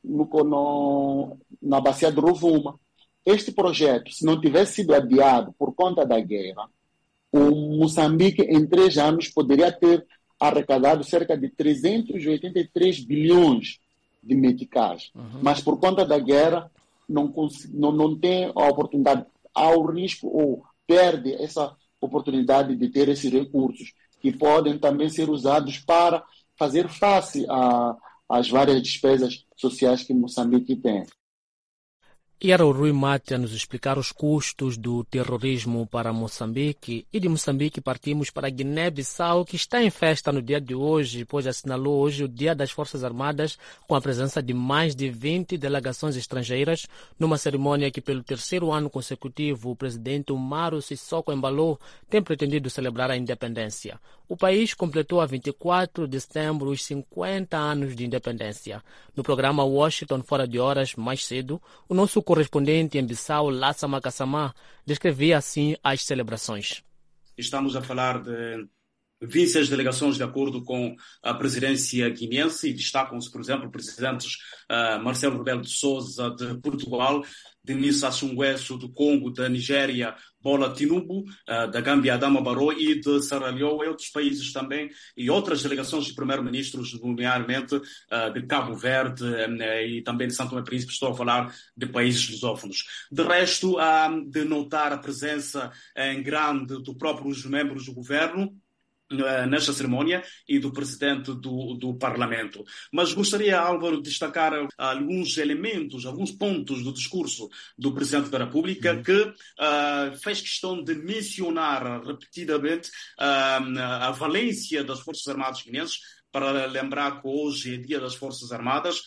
na bacia de Rovuma. Este projeto, se não tivesse sido adiado por conta da guerra, o Moçambique, em 3 anos, poderia ter arrecadado cerca de 383 bilhões de meticais. Mas por conta da guerra, não tem a oportunidade, há o risco ou perde essa oportunidade de ter esses recursos, que podem também ser usados para fazer face às várias despesas sociais que Moçambique tem. E era o Rui Mate a nos explicar os custos do terrorismo para Moçambique. E de Moçambique partimos para Guiné-Bissau, que está em festa no dia de hoje, pois assinalou hoje o Dia das Forças Armadas, com a presença de mais de 20 delegações estrangeiras, numa cerimônia que, pelo 3º ano consecutivo, o presidente Umaro Sissoko Embalo tem pretendido celebrar a independência. O país completou a 24 de setembro os 50 anos de independência. No programa Washington Fora de Horas, mais cedo, o nosso correspondente em Bissau, Lassa Makassamá, descrevia assim as celebrações. Estamos a falar de 26 delegações de acordo com a presidência guineense, e destacam-se, por exemplo, presidentes Marcelo Rebelo de Sousa, de Portugal, Denis Sassou Nguesso, do Congo, da Nigéria, Bola Tinubu, da Gâmbia, Adama Barrow, e de Serra Leoa, e outros países também, e outras delegações de primeiro-ministros, nomeadamente de Cabo Verde e também de São Tomé e Príncipe. Estou a falar de países lusófonos. De resto, há de notar a presença em grande dos próprios membros do governo nesta cerimônia e do presidente do Parlamento. Mas gostaria, Álvaro, de destacar alguns elementos, alguns pontos do discurso do Presidente da República que fez questão de mencionar repetidamente a valência das Forças Armadas guineenses, para lembrar que hoje é Dia das Forças Armadas,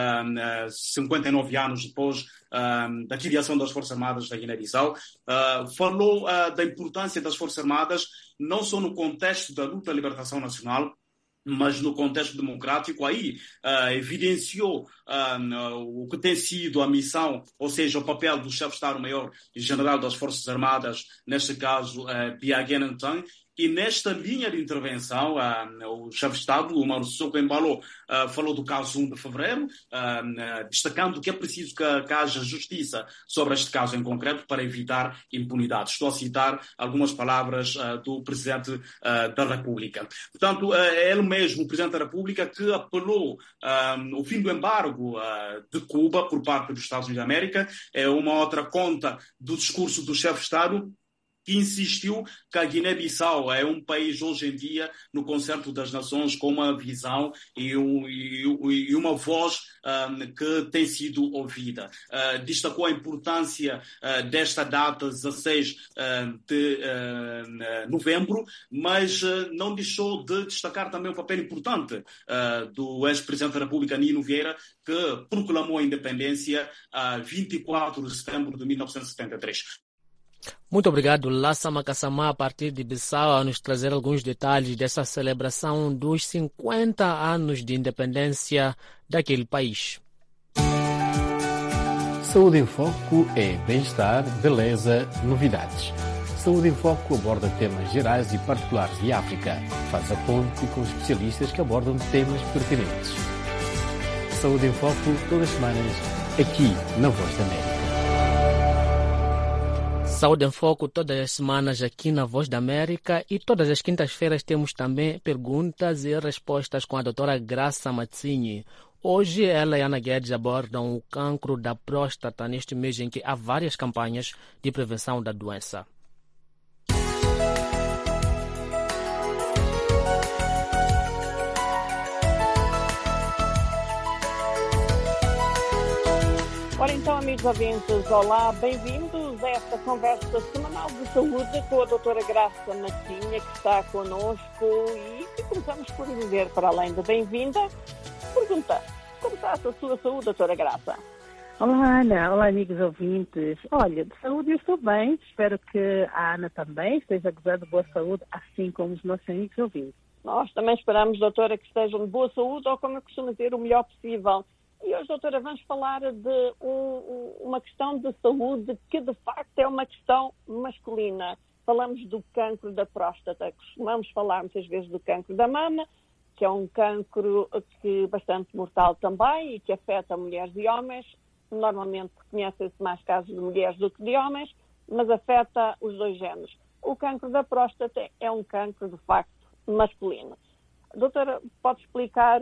59 anos depois da criação das Forças Armadas da Guiné-Bissau. Falou da importância das Forças Armadas, não só no contexto da luta à libertação nacional, mas no contexto democrático. Aí evidenciou o que tem sido a missão, ou seja, o papel do chefe de Estado-Maior e General das Forças Armadas, neste caso, Biagé Ntang. E nesta linha de intervenção, o chefe de Estado, o Umaro Sissoko Embalo, falou do caso 1 de fevereiro, destacando que é preciso que haja justiça sobre este caso em concreto para evitar impunidade. Estou a citar algumas palavras do Presidente da República. Portanto, é ele mesmo, o Presidente da República, que apelou o fim do embargo de Cuba por parte dos Estados Unidos da América. É uma outra conta do discurso do chefe de Estado, que insistiu que a Guiné-Bissau é um país hoje em dia no concerto das nações com uma visão e uma voz que tem sido ouvida. Destacou a importância desta data, 16 de novembro, mas não deixou de destacar também o papel importante do ex-presidente da República, Nino Vieira, que proclamou a independência a 24 de setembro de 1973. Muito obrigado, Lassa Makassamá, a partir de Bissau, a nos trazer alguns detalhes dessa celebração dos 50 anos de independência daquele país. Saúde em Foco é bem-estar, beleza, novidades. Saúde em Foco aborda temas gerais e particulares de África. Faz a ponte com especialistas que abordam temas pertinentes. Saúde em Foco, todas as semanas, aqui na Voz da América. Saúde em Foco todas as semanas aqui na Voz da América, e todas as quintas-feiras temos também perguntas e respostas com a doutora Graça Mazzini. Hoje ela e Ana Guedes abordam o cancro da próstata neste mês em que há várias campanhas de prevenção da doença. Ora então, amigos ouvintes, olá, bem-vindos a esta conversa semanal de saúde com a doutora Graça Matinha, que está connosco, e começamos por dizer, para além de bem-vinda, pergunta: como está a sua saúde, doutora Graça? Olá, Ana. Olá, amigos ouvintes. Olha, de saúde eu estou bem, espero que a Ana também esteja gozando de boa saúde, assim como os nossos amigos ouvintes. Nós também esperamos, doutora, que estejam de boa saúde, ou como eu costumo dizer, o melhor possível. E hoje, doutora, vamos falar de uma questão de saúde que, de facto, é uma questão masculina. Falamos do cancro da próstata. Costumamos falar muitas vezes do cancro da mama, que é um cancro bastante mortal também e que afeta mulheres e homens. Normalmente conhecem-se mais casos de mulheres do que de homens, mas afeta os dois géneros. O cancro da próstata é um cancro, de facto, masculino. Doutora, pode explicar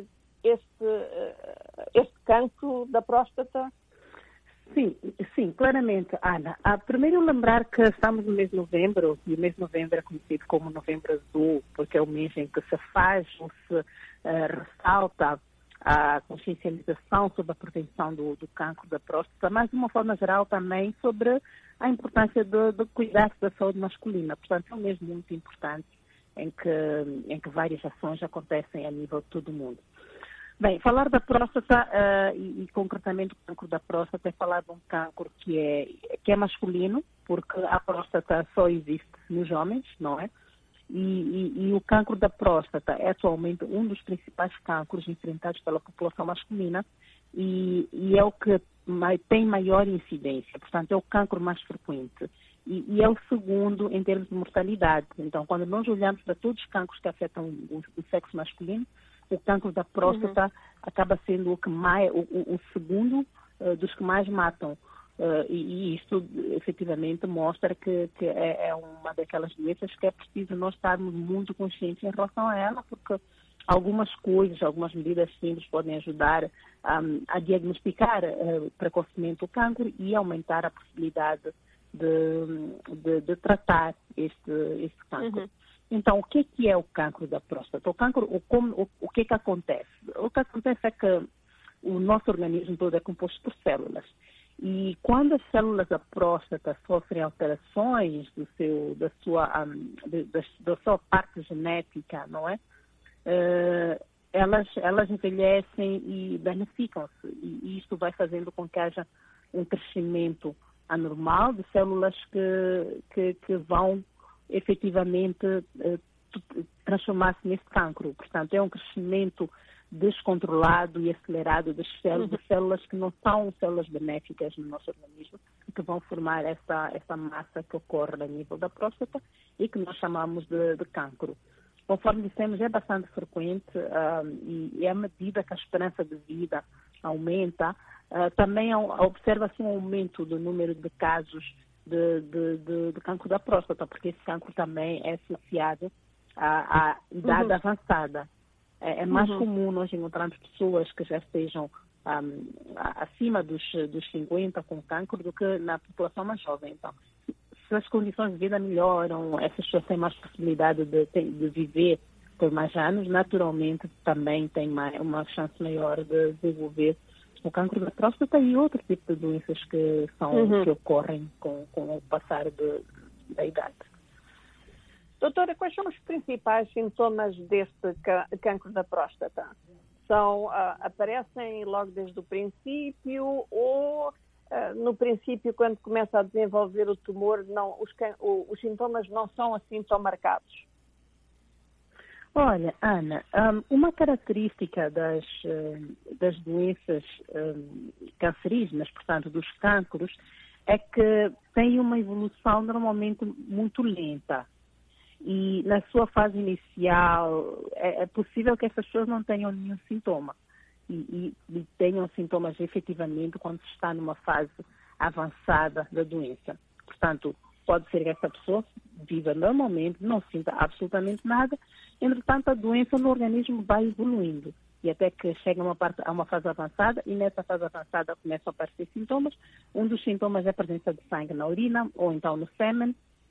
este cancro da próstata? Sim, claramente, Ana. Primeiro lembrar que estamos no mês de novembro, e o mês de novembro é conhecido como Novembro Azul, porque é o mês em que se faz ou se ressalta a consciencialização sobre a prevenção do cancro da próstata, mas de uma forma geral também sobre a importância de cuidar da saúde masculina. Portanto, é um mês muito importante em que várias ações acontecem a nível de todo o mundo. Bem, falar da próstata e concretamente o cancro da próstata é falar de um cancro que é masculino, porque a próstata só existe nos homens, não é? E o cancro da próstata é atualmente um dos principais cancros enfrentados pela população masculina e é o que tem maior incidência, portanto é o cancro mais frequente. E é o segundo em termos de mortalidade. Então, quando nós olhamos para todos os cancros que afetam o sexo masculino, o cancro da próstata acaba sendo o segundo dos que mais matam. E isto efetivamente mostra que é uma daquelas doenças que é preciso nós estarmos muito conscientes em relação a ela, porque algumas coisas, algumas medidas simples podem ajudar a diagnosticar precocemente o cancro e aumentar a possibilidade de tratar este cancro. Então, o que é o cancro da próstata? O cancro, o que acontece? O que acontece é que o nosso organismo todo é composto por células. E quando as células da próstata sofrem alterações da sua parte genética, não é? Elas envelhecem e danificam-se. E isto vai fazendo com que haja um crescimento anormal de células que vão efetivamente transformar-se nesse cancro. Portanto, é um crescimento descontrolado e acelerado de células que não são células benéficas no nosso organismo, que vão formar essa massa que ocorre a nível da próstata e que nós chamamos de cancro. Conforme dissemos, é bastante frequente e à medida que a esperança de vida aumenta, também observa-se um aumento do número de casos de cancro da próstata, porque esse cancro também é associado à idade avançada. É mais comum nós encontrarmos pessoas que já estejam acima dos 50 com cancro do que na população mais jovem. Então, se as condições de vida melhoram, essas pessoas têm mais possibilidade de viver por mais anos, naturalmente também têm uma chance maior de desenvolver o cancro da próstata e outro tipo de doenças que ocorrem com o passar da idade. Doutora, quais são os principais sintomas deste cancro da próstata? Aparecem logo desde o princípio ou no princípio, quando começa a desenvolver o tumor, os sintomas não são assim tão marcados? Olha, Ana, uma característica das doenças cancerígenas, portanto, dos cancros, é que tem uma evolução normalmente muito lenta. E na sua fase inicial, é possível que essas pessoas não tenham nenhum sintoma. E tenham sintomas efetivamente quando se está numa fase avançada da doença. Portanto, pode ser que essa pessoa viva normalmente, não sinta absolutamente nada, entretanto a doença no organismo vai evoluindo. E até que chega a uma fase avançada, e nessa fase avançada começam a aparecer sintomas. Um dos sintomas é a presença de sangue na urina, ou então no sêmen.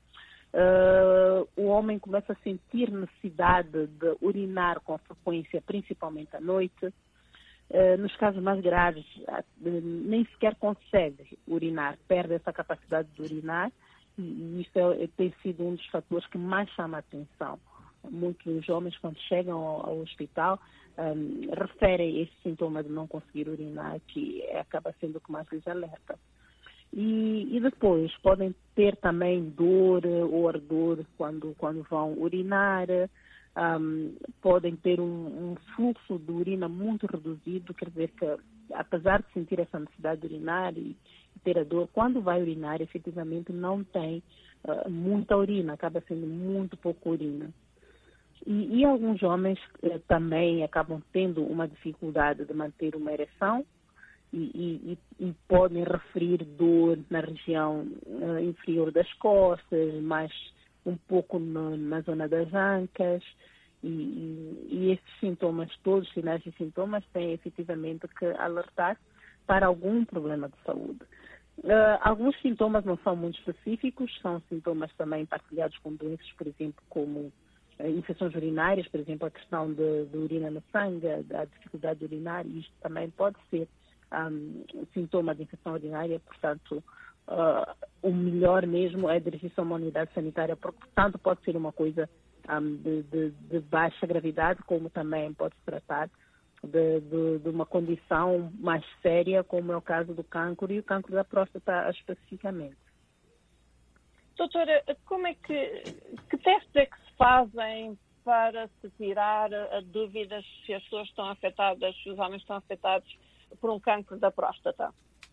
O homem começa a sentir necessidade de urinar com frequência, principalmente à noite. Nos casos mais graves, nem sequer consegue urinar, perde essa capacidade de urinar, e isso tem sido um dos fatores que mais chama a atenção. Muitos homens, quando chegam ao hospital, referem esse sintoma de não conseguir urinar, que acaba sendo o que mais lhes alerta. E depois podem ter também dor ou ardor quando vão urinar. Podem ter um fluxo de urina muito reduzido, quer dizer que, apesar de sentir essa necessidade de urinar e ter a dor, quando vai urinar, efetivamente não tem muita urina, acaba sendo muito pouca urina. E alguns homens também acabam tendo uma dificuldade de manter uma ereção e podem referir dor na região inferior das costas, mais um pouco na zona das ancas, e esses sintomas, todos os sinais e sintomas, têm efetivamente que alertar para algum problema de saúde. Alguns sintomas não são muito específicos, são sintomas também partilhados com doenças, por exemplo, como infecções urinárias, por exemplo, a questão de urina no sangue, a dificuldade de urinar, e isto também pode ser sintoma de infecção urinária. Portanto, o melhor mesmo é dirigir-se a uma unidade sanitária, porque tanto pode ser uma coisa de baixa gravidade, como também pode se tratar de uma condição mais séria, como é o caso do cancro e o cancro da próstata especificamente. Doutora, que testes é que se fazem para se tirar dúvidas se as pessoas estão afetadas, se os homens estão afetados por um cancro da próstata?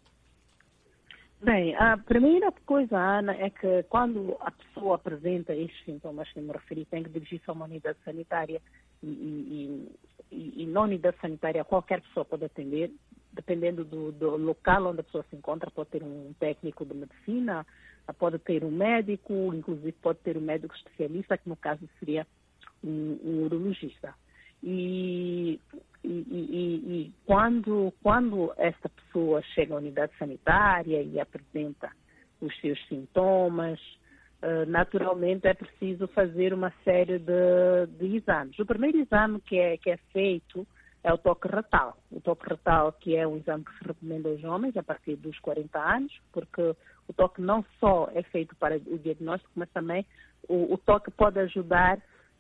Bem, a primeira coisa, Ana, é que quando a pessoa apresenta estes sintomas que me referi, tem que dirigir-se a uma unidade sanitária e na unidade sanitária qualquer pessoa pode atender, dependendo do local onde a pessoa se encontra. Pode ter um técnico de medicina, pode ter um médico, inclusive pode ter um médico especialista, que no caso seria um urologista. E quando esta pessoa chega à unidade sanitária e apresenta os seus sintomas, naturalmente é preciso fazer uma série de exames. O primeiro exame que é feito é o toque retal. O toque retal, que é um exame que se recomenda aos homens a partir dos 40 anos, porque o toque não só é feito para o diagnóstico, mas também o toque pode ajudar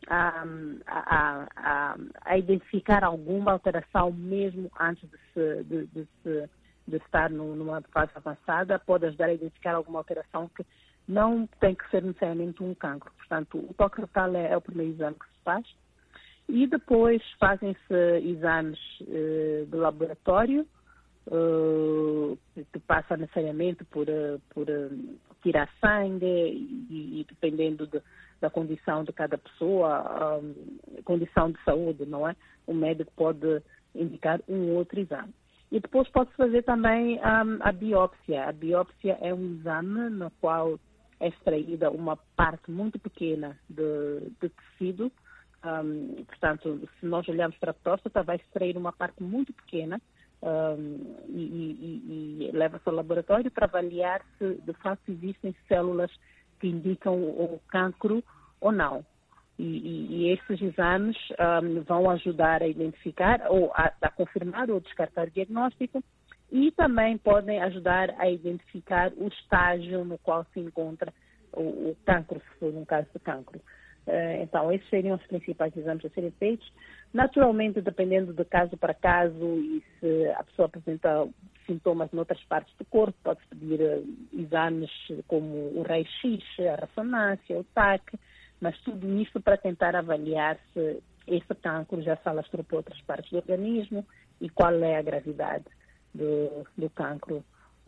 a identificar alguma alteração mesmo antes de estar numa fase avançada. Pode ajudar a identificar alguma alteração que não tem que ser necessariamente um cancro. Portanto, o toque retal é o primeiro exame que se faz. E depois fazem-se exames de laboratório, que passa necessariamente por tirar sangue e dependendo da condição de cada pessoa, condição de saúde, não é? O médico pode indicar um outro exame. E depois pode-se fazer também a biópsia. A biópsia é um exame no qual é extraída uma parte muito pequena de tecido. Portanto, se nós olharmos para a próstata, vai extrair uma parte muito pequena e leva-se ao laboratório para avaliar se de fato existem células que indicam o cancro ou não. E esses exames vão ajudar a identificar ou a confirmar ou descartar o diagnóstico e também podem ajudar a identificar o estágio no qual se encontra o cancro, se for um caso de cancro. Então, esses seriam os principais exames a serem feitos. Naturalmente, dependendo de caso para caso e se a pessoa apresenta sintomas em outras partes do corpo, pode-se pedir exames como o raio-x, a ressonância, o TAC, mas tudo isso para tentar avaliar se esse cancro já se alastrou por outras partes do organismo e qual é a gravidade do cancro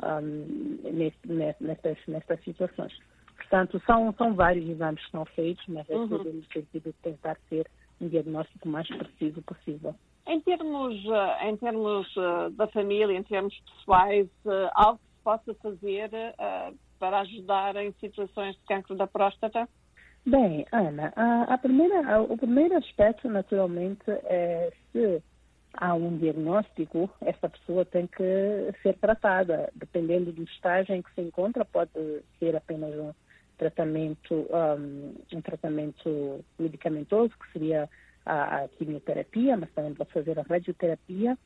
nestas situações. Portanto, são vários exames que são feitos, mas é tudo no sentido de tentar ter um diagnóstico mais preciso possível. Em termos da família, em termos pessoais, algo que se possa fazer para ajudar em situações de cancro da próstata? Bem, Ana, o primeiro aspecto, naturalmente, é se há um diagnóstico, essa pessoa tem que ser tratada. Dependendo do estágio em que se encontra, pode ser apenas um tratamento medicamentoso, que seria a quimioterapia, mas também pode fazer a radioterapia.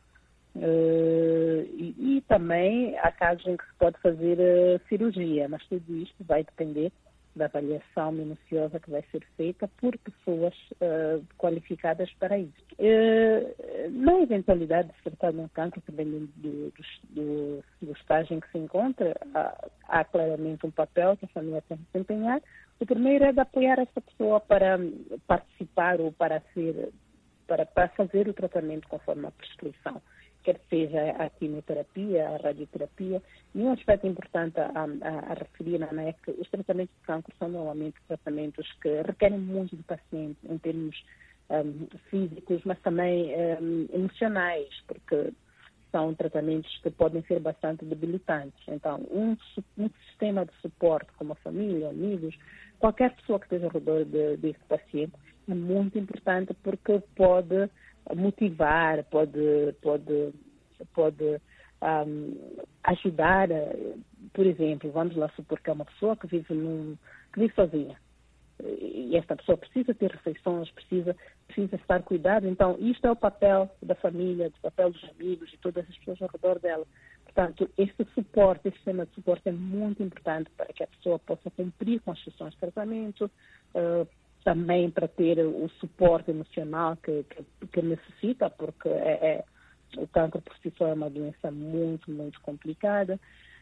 E também há casos em que se pode fazer cirurgia, mas tudo isto vai depender da avaliação minuciosa que vai ser feita por pessoas qualificadas para isso. Na eventualidade de se tratar de um cancro, dependendo do estágio em que se encontra, há claramente um papel que a família tem que desempenhar. O primeiro é de apoiar essa pessoa para participar ou para fazer o tratamento conforme a prescrição, quer seja a quimioterapia, a radioterapia. E um aspecto importante a referir, Ana, é que os tratamentos de cancro são normalmente tratamentos que requerem muito do paciente em termos físicos, mas também emocionais, porque são tratamentos que podem ser bastante debilitantes. Então, um sistema de suporte, como a família, amigos, qualquer pessoa que esteja ao redor desse paciente, é muito importante porque pode motivar, pode ajudar. Por exemplo, vamos lá supor que é uma pessoa que vive sozinha. E esta pessoa precisa ter refeições, precisa estar cuidado. Então, isto é o papel da família, o papel dos amigos e todas as pessoas ao redor dela. Portanto, este sistema de suporte é muito importante para que a pessoa possa cumprir com as sessões de tratamento, também para ter o suporte emocional que necessita, porque o cancro por si só é uma doença muito, muito complicada.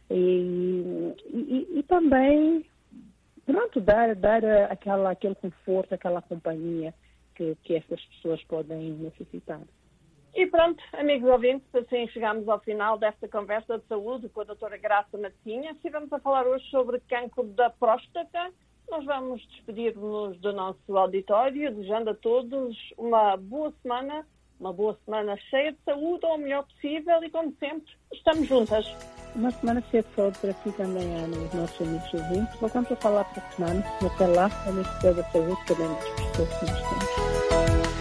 E também, pronto, dar aquele conforto, aquela companhia que essas pessoas podem necessitar. E pronto, amigos ouvintes, assim chegamos ao final desta conversa de saúde com a doutora Graça Matosinha. Estivemos a falar hoje sobre cancro da próstata. Nós vamos despedir-nos do nosso auditório, desejando a todos uma boa semana cheia de saúde, ou o melhor possível, e como sempre, estamos juntas. Uma semana cheia de saúde para si também, Ana, os nossos amigos ouvintes. Voltamos a falar para a semana. Até lá, a Ministério da Saúde, sabemos as pessoas que nos temos.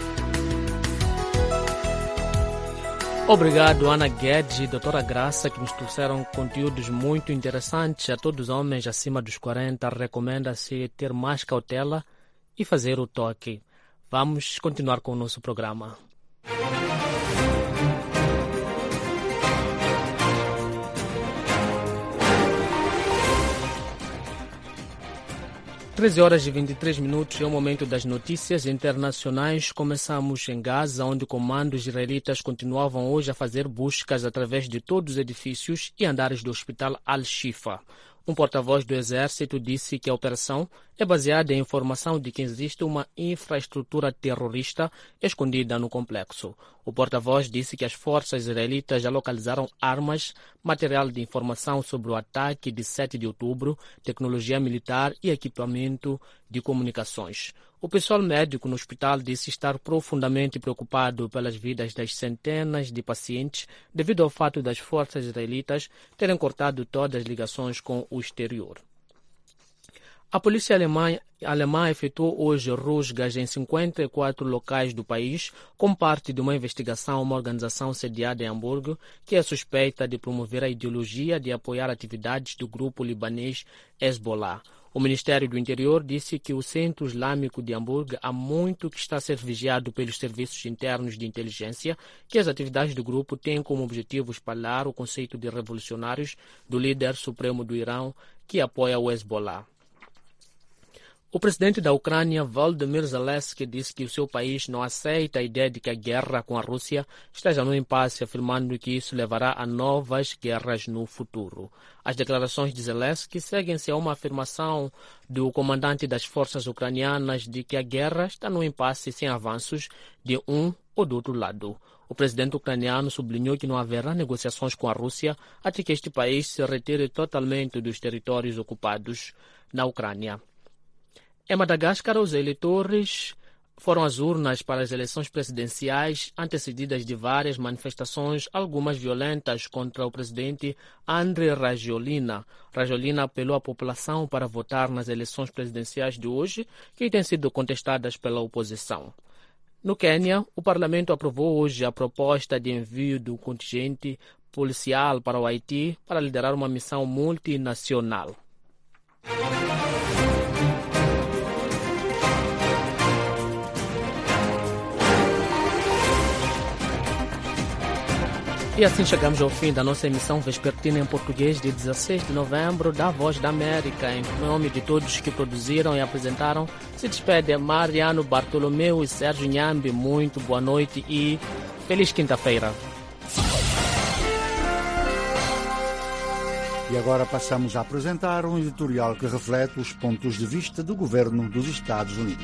Obrigado, Ana Guedes e doutora Graça, que nos trouxeram conteúdos muito interessantes. A todos os homens acima dos 40, recomenda-se ter mais cautela e fazer o toque. Vamos continuar com o nosso programa. (13h23) é o momento das notícias internacionais. Começamos em Gaza, onde comandos israelitas continuavam hoje a fazer buscas através de todos os edifícios e andares do hospital Al-Shifa. Um porta-voz do exército disse que a operação é baseada em informação de que existe uma infraestrutura terrorista escondida no complexo. O porta-voz disse que as forças israelitas já localizaram armas, material de informação sobre o ataque de 7 de outubro, tecnologia militar e equipamento de comunicações. O pessoal médico no hospital disse estar profundamente preocupado pelas vidas das centenas de pacientes devido ao fato das forças israelitas terem cortado todas as ligações com o exterior. A polícia alemã efetuou hoje rusgas em 54 locais do país, como parte de uma investigação a uma organização sediada em Hamburgo, que é suspeita de promover a ideologia de apoiar atividades do grupo libanês Hezbollah. O Ministério do Interior disse que o Centro Islâmico de Hamburgo há muito que está a ser vigiado pelos serviços internos de inteligência, que as atividades do grupo têm como objetivo espalhar o conceito de revolucionários do líder supremo do Irão, que apoia o Hezbollah. O presidente da Ucrânia, Volodymyr Zelensky, disse que o seu país não aceita a ideia de que a guerra com a Rússia esteja no impasse, afirmando que isso levará a novas guerras no futuro. As declarações de Zelensky seguem-se a uma afirmação do comandante das forças ucranianas de que a guerra está no impasse sem avanços de um ou do outro lado. O presidente ucraniano sublinhou que não haverá negociações com a Rússia até que este país se retire totalmente dos territórios ocupados na Ucrânia. Em Madagascar, os eleitores foram às urnas para as eleições presidenciais, antecedidas de várias manifestações, algumas violentas, contra o presidente Andry Rajoelina. Rajoelina apelou à população para votar nas eleições presidenciais de hoje, que têm sido contestadas pela oposição. No Quênia, o parlamento aprovou hoje a proposta de envio do contingente policial para o Haiti para liderar uma missão multinacional. E assim chegamos ao fim da nossa emissão vespertina em português de 16 de novembro da Voz da América. Em nome de todos que produziram e apresentaram, se despede Mariano Bartolomeu e Sérgio Nhambi. Muito boa noite e feliz quinta-feira. E agora passamos a apresentar um editorial que reflete os pontos de vista do governo dos Estados Unidos.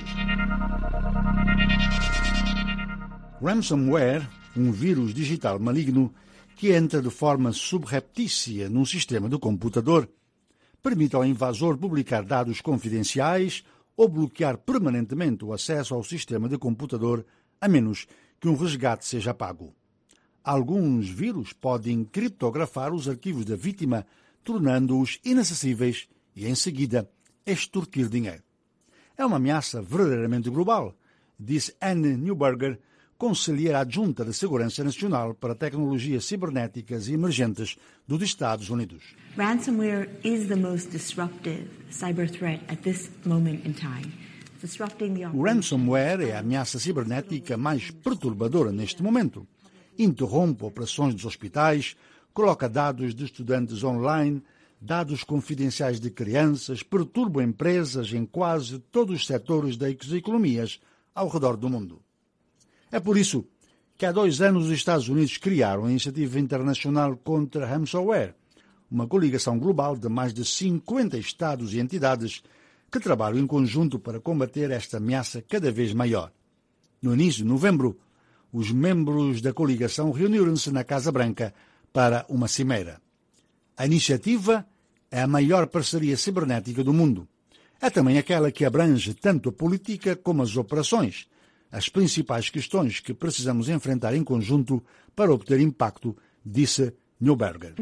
Ransomware, um vírus digital maligno que entra de forma subreptícia num sistema de computador, permite ao invasor publicar dados confidenciais ou bloquear permanentemente o acesso ao sistema de computador, a menos que um resgate seja pago. Alguns vírus podem criptografar os arquivos da vítima, tornando-os inacessíveis e, em seguida, extorquir dinheiro. É uma ameaça verdadeiramente global, disse Anne Neuberger, conselheira adjunta de Segurança Nacional para Tecnologias Cibernéticas e Emergentes dos Estados Unidos. Ransomware is the most disruptive cyber threat at this moment in time. O ransomware é a ameaça cibernética mais perturbadora neste momento. Interrompe operações dos hospitais, coloca dados de estudantes online, dados confidenciais de crianças, perturba empresas em quase todos os setores das economias ao redor do mundo. É por isso que há 2 anos os Estados Unidos criaram a Iniciativa Internacional contra Ransomware, uma coligação global de mais de 50 estados e entidades que trabalham em conjunto para combater esta ameaça cada vez maior. No início de novembro, os membros da coligação reuniram-se na Casa Branca para uma cimeira. A iniciativa é a maior parceria cibernética do mundo. É também aquela que abrange tanto a política como as operações, as principais questões que precisamos enfrentar em conjunto para obter impacto, disse Neuberger.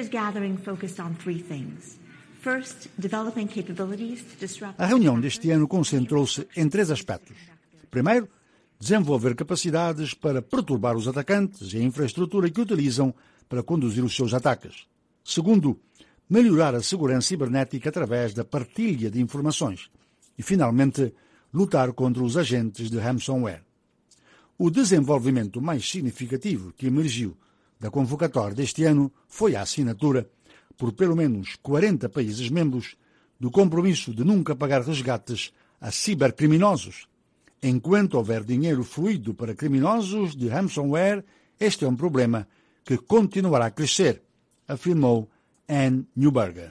A reunião deste ano concentrou-se em 3 aspectos. Primeiro, desenvolver capacidades para perturbar os atacantes e a infraestrutura que utilizam para conduzir os seus ataques. Segundo, melhorar a segurança cibernética através da partilha de informações. E, finalmente, lutar contra os agentes de ransomware. O desenvolvimento mais significativo que emergiu da convocatória deste ano foi a assinatura, por pelo menos 40 países membros, do compromisso de nunca pagar resgates a cibercriminosos. Enquanto houver dinheiro fluido para criminosos de ransomware, este é um problema que continuará a crescer, afirmou Anne Neuberger.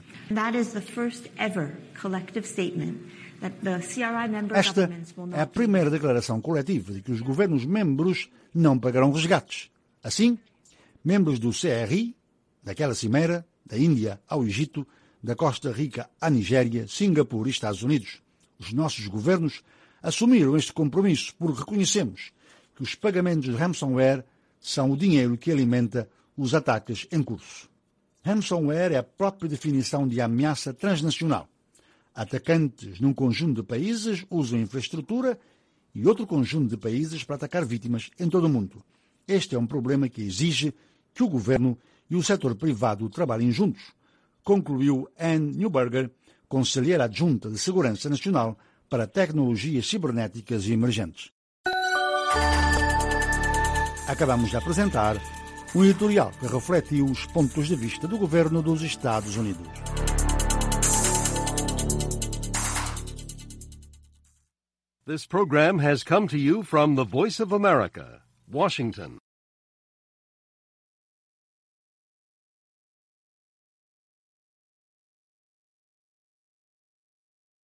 Esta é a primeira declaração coletiva de que os governos-membros não pagarão resgates. Assim, membros do CRI, daquela cimeira, da Índia ao Egito, da Costa Rica à Nigéria, Singapura e Estados Unidos, os nossos governos assumiram este compromisso porque reconhecemos que os pagamentos de ransomware são o dinheiro que alimenta os ataques em curso. Ransomware é a própria definição de ameaça transnacional. Atacantes num conjunto de países usam infraestrutura e outro conjunto de países para atacar vítimas em todo o mundo. Este é um problema que exige que o governo e o setor privado trabalhem juntos, concluiu Anne Neuberger, conselheira adjunta de Segurança Nacional para Tecnologias Cibernéticas e Emergentes. Acabamos de apresentar um editorial que refletiu os pontos de vista do governo dos Estados Unidos. This program has come to you from the Voice of America, Washington.